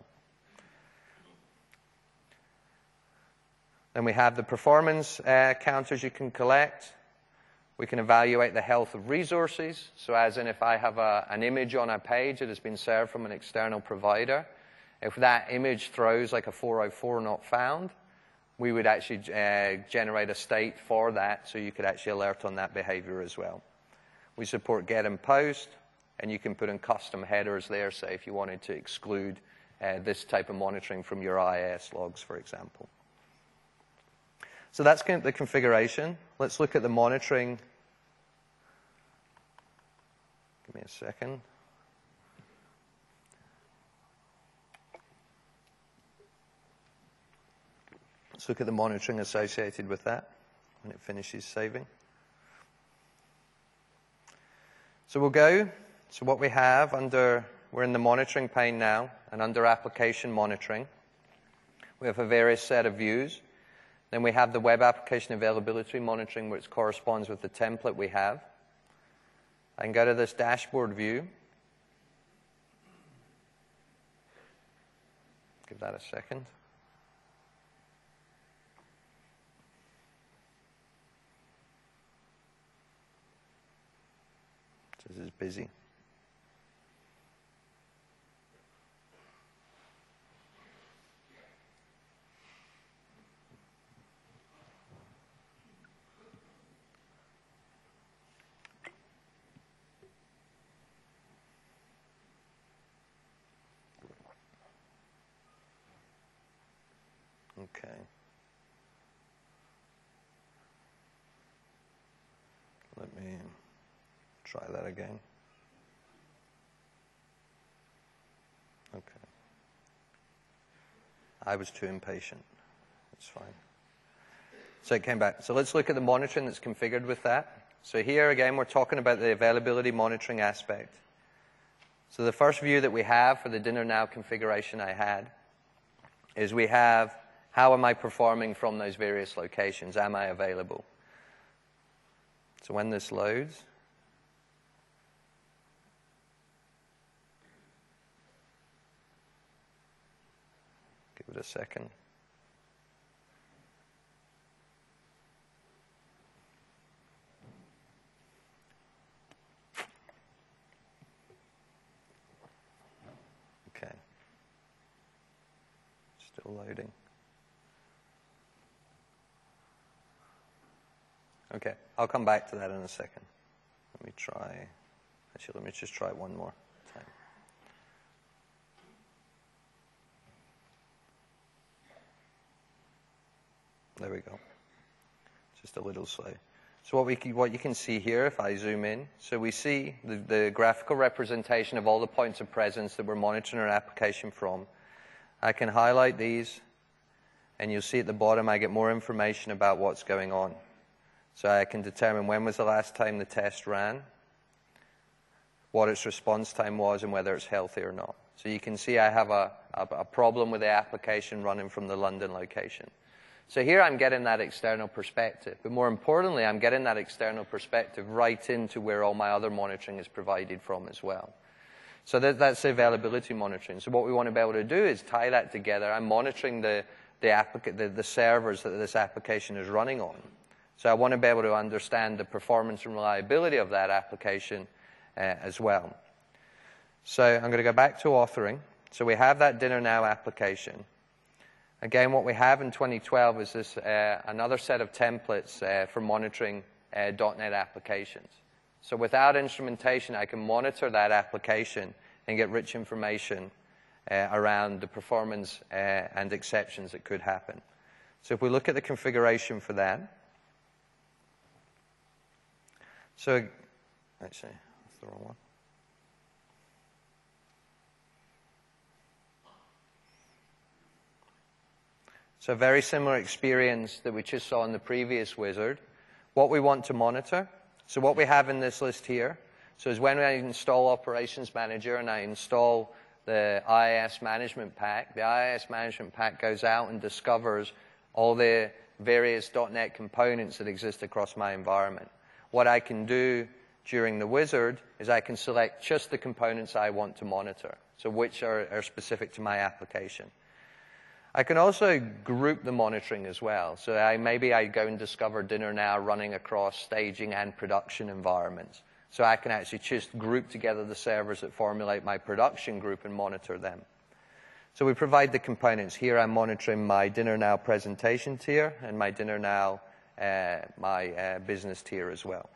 Then we have the performance counters you can collect. We can evaluate the health of resources. So as in, if I have an image on a page that has been served from an external provider, if that image throws like a 404 not found, we would actually generate a state for that, so you could actually alert on that behavior as well. We support get and post, and you can put in custom headers there, say if you wanted to exclude this type of monitoring from your IIS logs, for example. So that's the configuration. Let's look at the monitoring. Give me a second. Let's look at the monitoring associated with that when it finishes saving. So we'll go. So what we have we're in the monitoring pane now, and under application monitoring, we have a various set of views. Then we have the web application availability monitoring, which corresponds with the template we have. I can go to this dashboard view. Give that a second. This is busy. Okay. Let me try that again. Okay. I was too impatient. It's fine. So it came back. So let's look at the monitoring that's configured with that. So here again, we're talking about the availability monitoring aspect. So the first view that we have for the Dinner Now configuration I had is we have, how am I performing from those various locations? Am I available? So when this loads, give it a second. Okay. Still loading. Okay, I'll come back to that in a second. Let me just try it one more time. There we go. Just a little slow. So what you can see here, if I zoom in, so we see the graphical representation of all the points of presence that we're monitoring our application from. I can highlight these, and you'll see at the bottom I get more information about what's going on. So I can determine when was the last time the test ran, what its response time was, and whether it's healthy or not. So you can see I have a problem with the application running from the London location. So here I'm getting that external perspective. But more importantly, I'm getting that external perspective right into where all my other monitoring is provided from as well. So that's the availability monitoring. So what we want to be able to do is tie that together. I'm monitoring the servers that this application is running on. So I want to be able to understand the performance and reliability of that application as well. So I'm going to go back to authoring. So we have that Dinner Now application. Again, what we have in 2012 is this another set of templates for monitoring .NET applications. So without instrumentation, I can monitor that application and get rich information around the performance and exceptions that could happen. So if we look at the configuration for that, so actually, that's the wrong one. So a very similar experience that we just saw in the previous wizard. What we want to monitor, so what we have in this list here, so is when I install Operations Manager and I install the IIS Management Pack, the IIS Management Pack goes out and discovers all the various .NET components that exist across my environment. What I can do during the wizard is I can select just the components I want to monitor, so which are specific to my application. I can also group the monitoring as well. So maybe I go and discover Dinner Now running across staging and production environments. So I can actually just group together the servers that formulate my production group and monitor them. So we provide the components. Here I'm monitoring my Dinner Now presentation tier and my Dinner Now my business tier as well.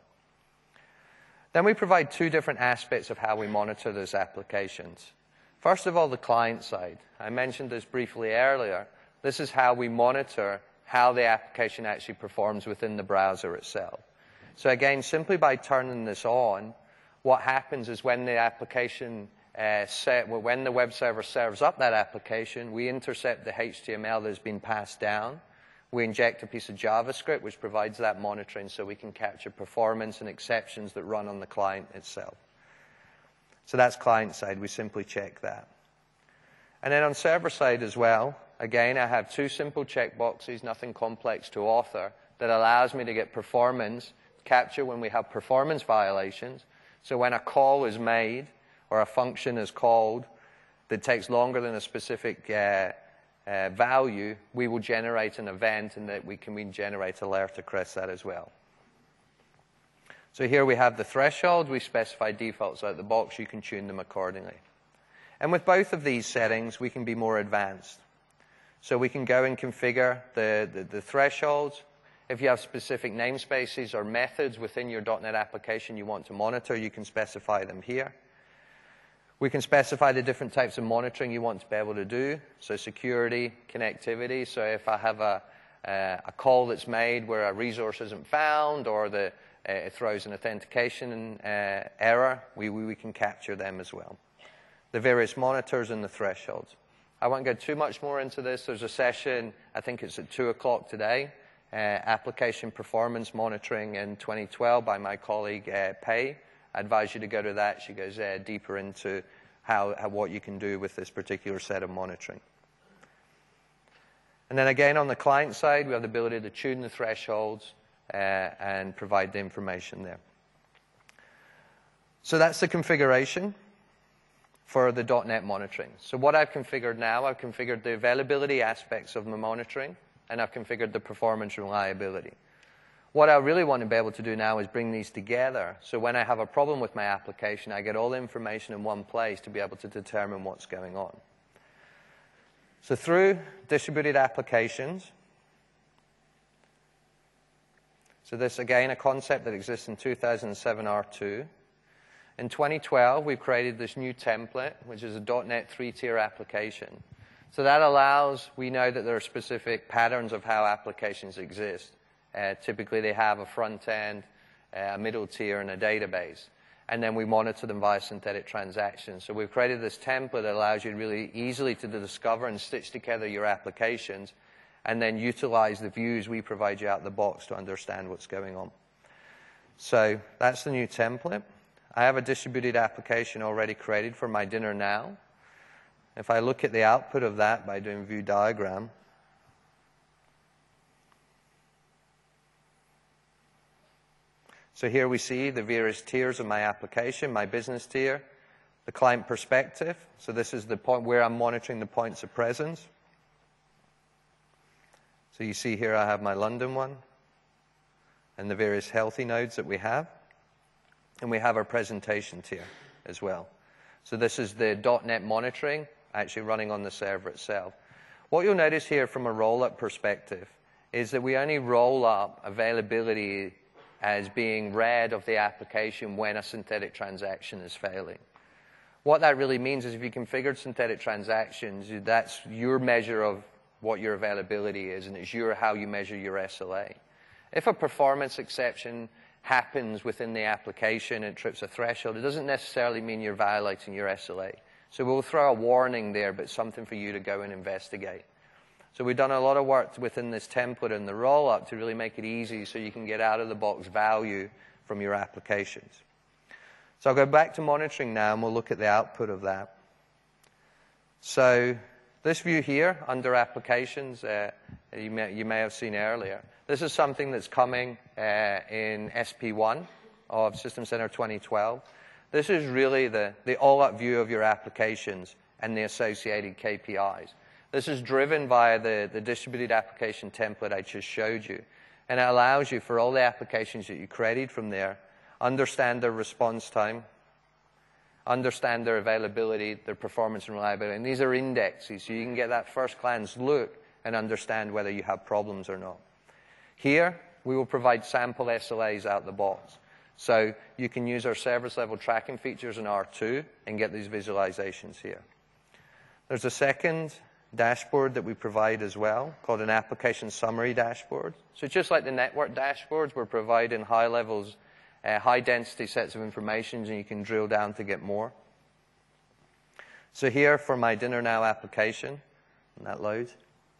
Then we provide two different aspects of how we monitor those applications. First of all, the client side. I mentioned this briefly earlier. This is how we monitor how the application actually performs within the browser itself. So again, simply by turning this on, what happens is when the application when the web server serves up that application, we intercept the HTML that has been passed down. We inject a piece of JavaScript which provides that monitoring so we can capture performance and exceptions that run on the client itself. So that's client side. We simply check that. And then on server side as well, again, I have two simple checkboxes, nothing complex to author, that allows me to get performance capture when we have performance violations. So when a call is made or a function is called that takes longer than a specific value, we will generate an event and that we can generate alert across that as well. So here we have the threshold. We specify defaults out of the box. You can tune them accordingly. And with both of these settings, we can be more advanced. So we can go and configure the thresholds. If you have specific namespaces or methods within your .NET application you want to monitor, you can specify them here. We can specify the different types of monitoring you want to be able to do. So security, connectivity. So if I have a call that's made where a resource isn't found or it throws an authentication error, we can capture them as well. The various monitors and the thresholds. I won't go too much more into this. There's a session, I think it's at 2 o'clock today, application performance monitoring in 2012 by my colleague Pei. I advise you to go to that. She goes deeper into what you can do with this particular set of monitoring. And then again, on the client side, we have the ability to tune the thresholds and provide the information there. So that's the configuration for the .NET monitoring. So what I've configured now, I've configured the availability aspects of the monitoring, and I've configured the performance reliability. What I really want to be able to do now is bring these together, so when I have a problem with my application, I get all the information in one place to be able to determine what's going on. So through distributed applications, so this, again, a concept that exists in 2007 R2. In 2012, we've created this new template, which is a .NET 3-tier application. So that allows, we know that there are specific patterns of how applications exist. Typically, they have a front end, a middle tier, and a database. And then we monitor them via synthetic transactions. So we've created this template that allows you really easily to discover and stitch together your applications and then utilize the views we provide you out of the box to understand what's going on. So that's the new template. I have a distributed application already created for my Dinner Now. If I look at the output of that by doing view diagram, so here we see the various tiers of my application, my business tier, the client perspective. So this is the point where I'm monitoring the points of presence. So you see here I have my London one and the various healthy nodes that we have. And we have our presentation tier as well. So this is the .NET monitoring actually running on the server itself. What you'll notice here from a roll-up perspective is that we only roll up availability as being read of the application when a synthetic transaction is failing. What that really means is if you configured synthetic transactions, that's your measure of what your availability is, and it's how you measure your SLA. If a performance exception happens within the application and trips a threshold, it doesn't necessarily mean you're violating your SLA. So we'll throw a warning there, but something for you to go and investigate. So we've done a lot of work within this template and the roll-up to really make it easy so you can get out-of-the-box value from your applications. So I'll go back to monitoring now, and we'll look at the output of that. So this view here, under applications, you may have seen earlier. This is something that's coming in SP1 of System Center 2012. This is really the all-up view of your applications and the associated KPIs. This is driven by the distributed application template I just showed you. And it allows you, for all the applications that you created from there, understand their response time, understand their availability, their performance and reliability. And these are indexes, so you can get that first glance look and understand whether you have problems or not. Here, we will provide sample SLAs out the box. So you can use our service-level tracking features in R2 and get these visualizations here. There's a second dashboard that we provide as well, called an application summary dashboard. So just like the network dashboards, we're providing high levels, high-density sets of information, and you can drill down to get more. So here, for my Dinner Now application, and that loads,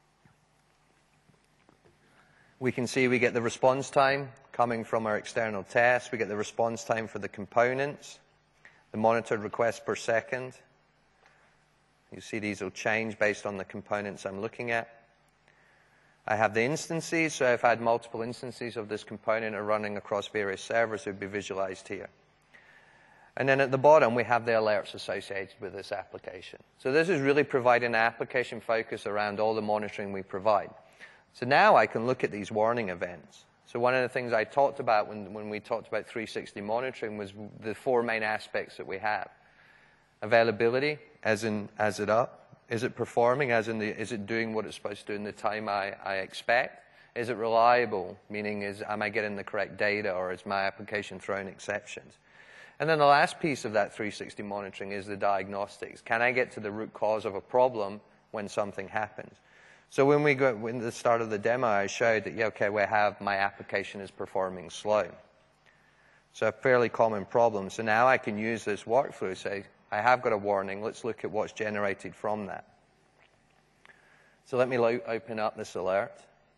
we can see we get the response time coming from our external test. We get the response time for the components, the monitored requests per second. You see these will change based on the components I'm looking at. I have the instances, so if I had multiple instances of this component are running across various servers, it would be visualized here. And then at the bottom, we have the alerts associated with this application. So this is really providing an application focus around all the monitoring we provide. So now I can look at these warning events. So one of the things I talked about when we talked about 360 monitoring was the four main aspects that we have. Availability, as in, is it up? Is it performing, as in, is it doing what it's supposed to do in the time I expect? Is it reliable, meaning am I getting the correct data, or is my application throwing exceptions? And then the last piece of that 360 monitoring is the diagnostics. Can I get to the root cause of a problem when something happens? So when we go, in the start of the demo, I showed that, yeah, okay, we have my application is performing slow. So a fairly common problem. So now I can use this workflow, say, I have got a warning. Let's look at what's generated from that. So let me open up this alert.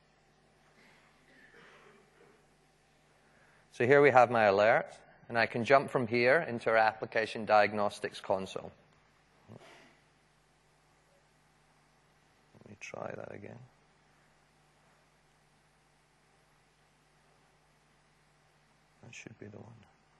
So here we have my alert, and I can jump from here into our application diagnostics console. Let me try that again. That should be the one.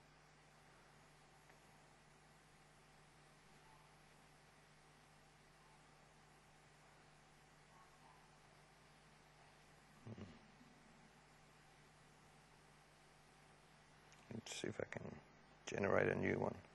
Let's see if I can generate a new one.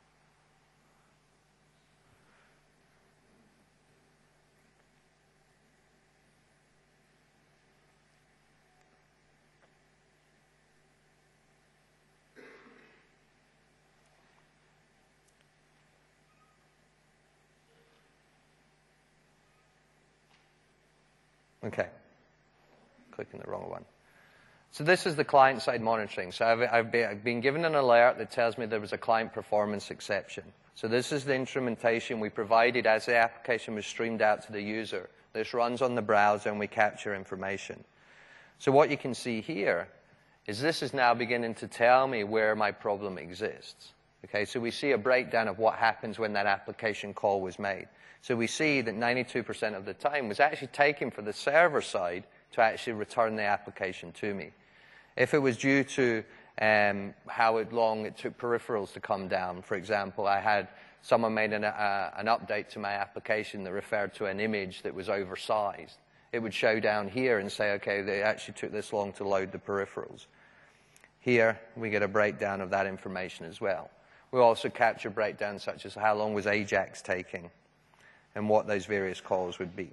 Okay, clicking the wrong one. So this is the client-side monitoring. So I've been given an alert that tells me there was a client performance exception. So this is the instrumentation we provided as the application was streamed out to the user. This runs on the browser, and we capture information. So what you can see here is this is now beginning to tell me where my problem exists. Okay, so we see a breakdown of what happens when that application call was made. So we see that 92% of the time was actually taken for the server side to actually return the application to me. If it was due to how long it took peripherals to come down, for example, I had someone made an update to my application that referred to an image that was oversized. It would show down here and say, okay, they actually took this long to load the peripherals. Here, we get a breakdown of that information as well. We also capture breakdowns such as how long was Ajax taking and what those various calls would be.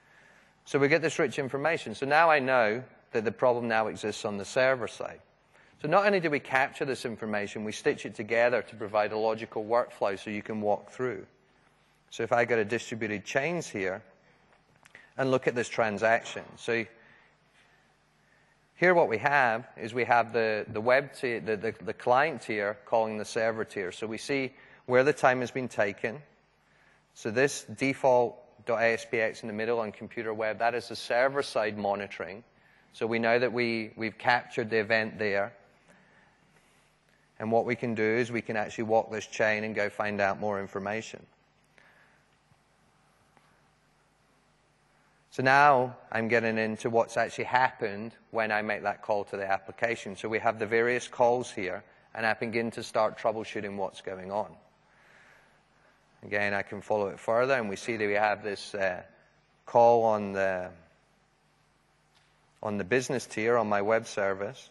So we get this rich information. So now I know that the problem now exists on the server side. So not only do we capture this information, we stitch it together to provide a logical workflow so you can walk through. So if I go to distributed chains here and look at this transaction. So here what we have is we have the web tier, the client tier calling the server tier. So we see where the time has been taken. So this default.aspx in the middle on computer web, that is the server-side monitoring. So we know that we've captured the event there. And what we can do is we can actually walk this chain and go find out more information. So now I'm getting into what's actually happened when I make that call to the application. So we have the various calls here, and I begin to start troubleshooting what's going on. Again, I can follow it further, and we see that we have this call on the business tier on my web service.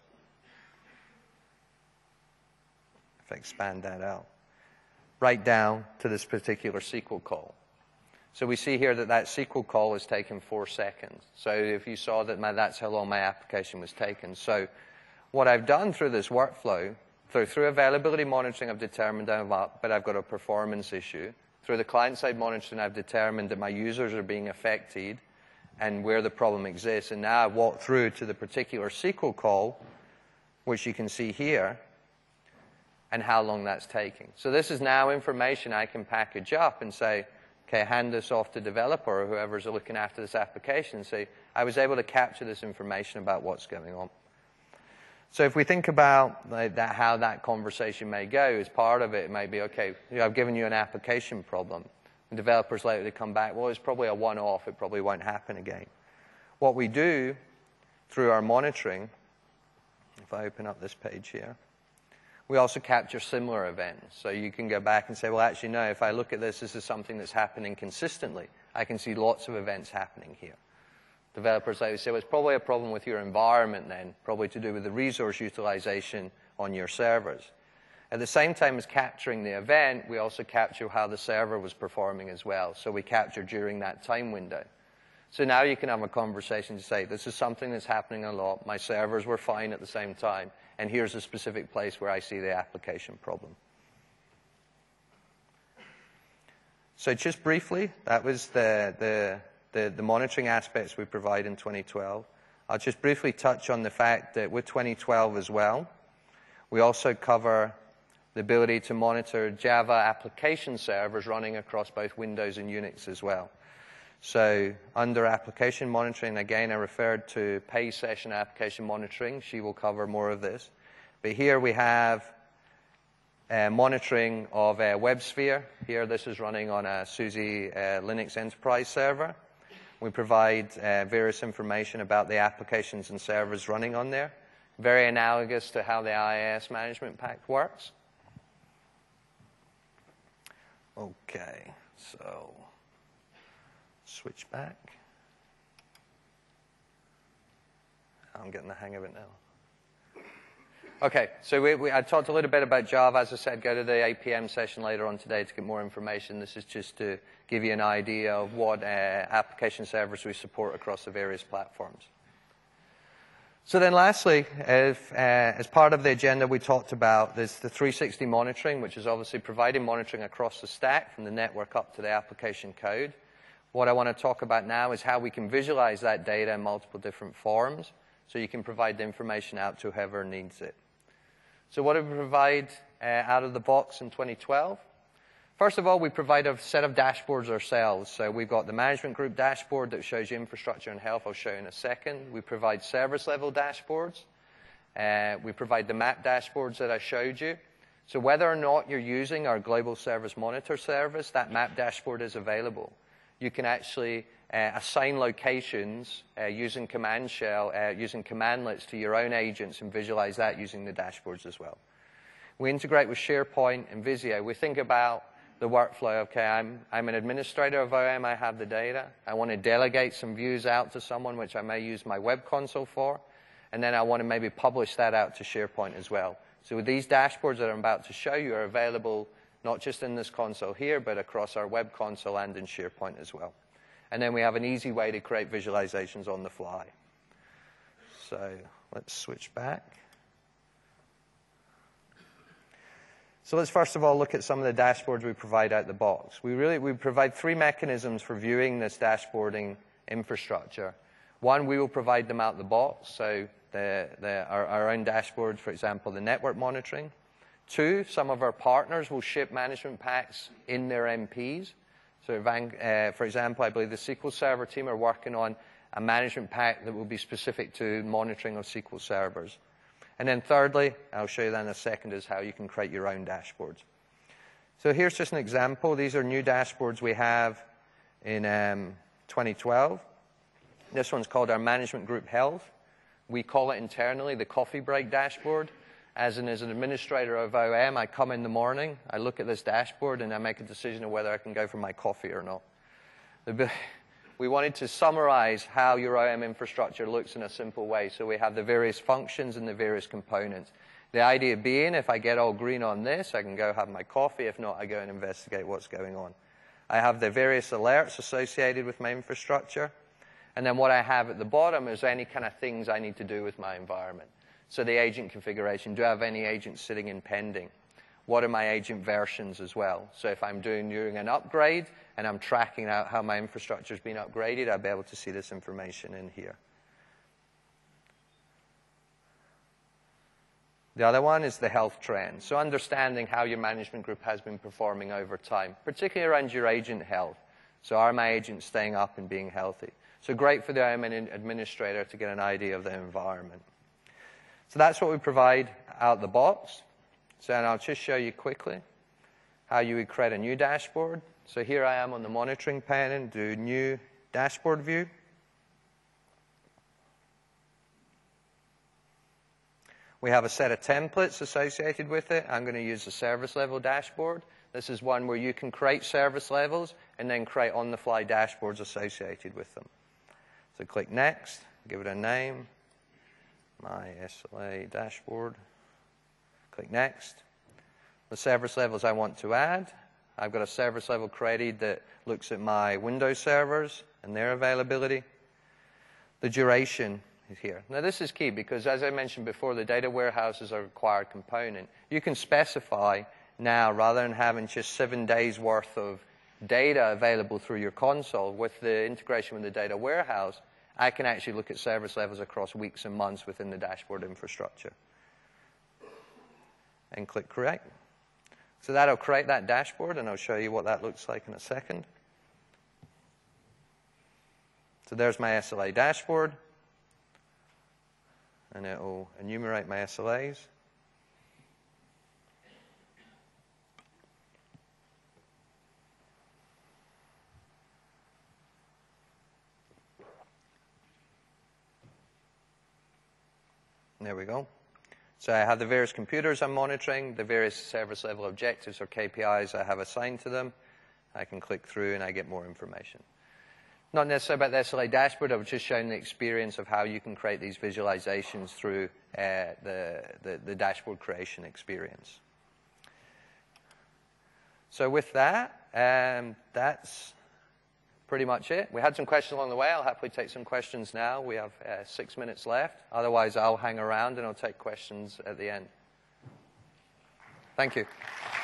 If I expand that out, right down to this particular SQL call. So we see here that SQL call has taken 4 seconds. So if you saw that that's how long my application was taken. So what I've done through this workflow, through availability monitoring, I've determined but I've got a performance issue. Through the client-side monitoring, I've determined that my users are being affected and where the problem exists. And now I've walked through to the particular SQL call, which you can see here, and how long that's taking. So this is now information I can package up and say, okay, hand this off to developer or whoever's looking after this application and say, I was able to capture this information about what's going on. So if we think about how that conversation may go, as part of it may be, okay, I've given you an application problem. The developer's likely to come back, well, it's probably a one-off. It probably won't happen again. What we do through our monitoring, if I open up this page here, we also capture similar events. So you can go back and say, well, actually, no, if I look at this is something that's happening consistently. I can see lots of events happening here. Developers like to say, well, it's probably a problem with your environment then, probably to do with the resource utilization on your servers. At the same time as capturing the event, we also capture how the server was performing as well. So we capture during that time window. So now you can have a conversation to say, this is something that's happening a lot. My servers were fine at the same time. And here's a specific place where I see the application problem. So just briefly, that was the monitoring aspects we provide in 2012. I'll just briefly touch on the fact that with 2012 as well, we also cover the ability to monitor Java application servers running across both Windows and Unix as well. So under application monitoring, again, I referred to pay session application monitoring. She will cover more of this. But here we have monitoring of WebSphere. Here, this is running on a SUSE Linux Enterprise server. We provide various information about the applications and servers running on there. Very analogous to how the IIS management pack works. Okay, so switch back. I'm getting the hang of it now. Okay, so I talked a little bit about Java. As I said, go to the APM session later on today to get more information. This is just to give you an idea of what application servers we support across the various platforms. So then lastly, as part of the agenda we talked about, there's the 360 monitoring, which is obviously providing monitoring across the stack from the network up to the application code. What I want to talk about now is how we can visualize that data in multiple different forms so you can provide the information out to whoever needs it. So what do we provide out of the box in 2012? First of all, we provide a set of dashboards ourselves. So we've got the management group dashboard that shows you infrastructure and health. I'll show you in a second. We provide service-level dashboards. We provide the map dashboards that I showed you. So whether or not you're using our Global Service Monitor service, that map dashboard is available. You can actually assign locations using command shell, using commandlets to your own agents and visualize that using the dashboards as well. We integrate with SharePoint and Visio. We think about the workflow. Okay, I'm an administrator of OM. I have the data. I want to delegate some views out to someone, which I may use my web console for. And then I want to maybe publish that out to SharePoint as well. So these dashboards that I'm about to show you are available not just in this console here, but across our web console and in SharePoint as well. And then we have an easy way to create visualizations on the fly. So let's switch back. So let's first of all look at some of the dashboards we provide out the box. We provide three mechanisms for viewing this dashboarding infrastructure. One, we will provide them out the box, so our own dashboards, for example, the network monitoring. Two, some of our partners will ship management packs in their MPs. So, for example, I believe the SQL Server team are working on a management pack that will be specific to monitoring of SQL servers. And then thirdly, I'll show you that in a second, is how you can create your own dashboards. So here's just an example. These are new dashboards we have in 2012. This one's called our Management Group Health. We call it internally the coffee break dashboard. As an administrator of OM, I come in the morning, I look at this dashboard, and I make a decision of whether I can go for my coffee or not. We wanted to summarize how your OM infrastructure looks in a simple way. So we have the various functions and the various components. The idea being, if I get all green on this, I can go have my coffee. If not, I go and investigate what's going on. I have the various alerts associated with my infrastructure. And then what I have at the bottom is any kind of things I need to do with my environment. So the agent configuration. Do I have any agents sitting in pending? What are my agent versions as well? So if I'm doing an upgrade and I'm tracking out how my infrastructure has been upgraded, I'll be able to see this information in here. The other one is the health trend. So understanding how your management group has been performing over time, particularly around your agent health. So are my agents staying up and being healthy? So great for the OM administrator to get an idea of their environment. So that's what we provide out the box. So and I'll just show you quickly how you would create a new dashboard. So here I am on the monitoring pane, do new dashboard view. We have a set of templates associated with it. I'm going to use the service level dashboard. This is one where you can create service levels and then create on-the-fly dashboards associated with them. So click Next, give it a name, my SLA dashboard. Click Next. The service levels I want to add. I've got a service level created that looks at my Windows servers and their availability. The duration is here. Now this is key because, as I mentioned before, the data warehouse is a required component. You can specify now, rather than having just 7 days worth of data available through your console, with the integration with the data warehouse, I can actually look at service levels across weeks and months within the dashboard infrastructure. And click Create. So that'll create that dashboard, and I'll show you what that looks like in a second. So there's my SLA dashboard, and it will enumerate my SLAs. There we go. So I have the various computers I'm monitoring, the various service level objectives or KPIs I have assigned to them. I can click through and I get more information. Not necessarily about the SLA dashboard, I was just showing the experience of how you can create these visualizations through the dashboard creation experience. So with that, that's pretty much it. We had some questions along the way. I'll happily take some questions now. We have 6 minutes left. Otherwise, I'll hang around and I'll take questions at the end. Thank you.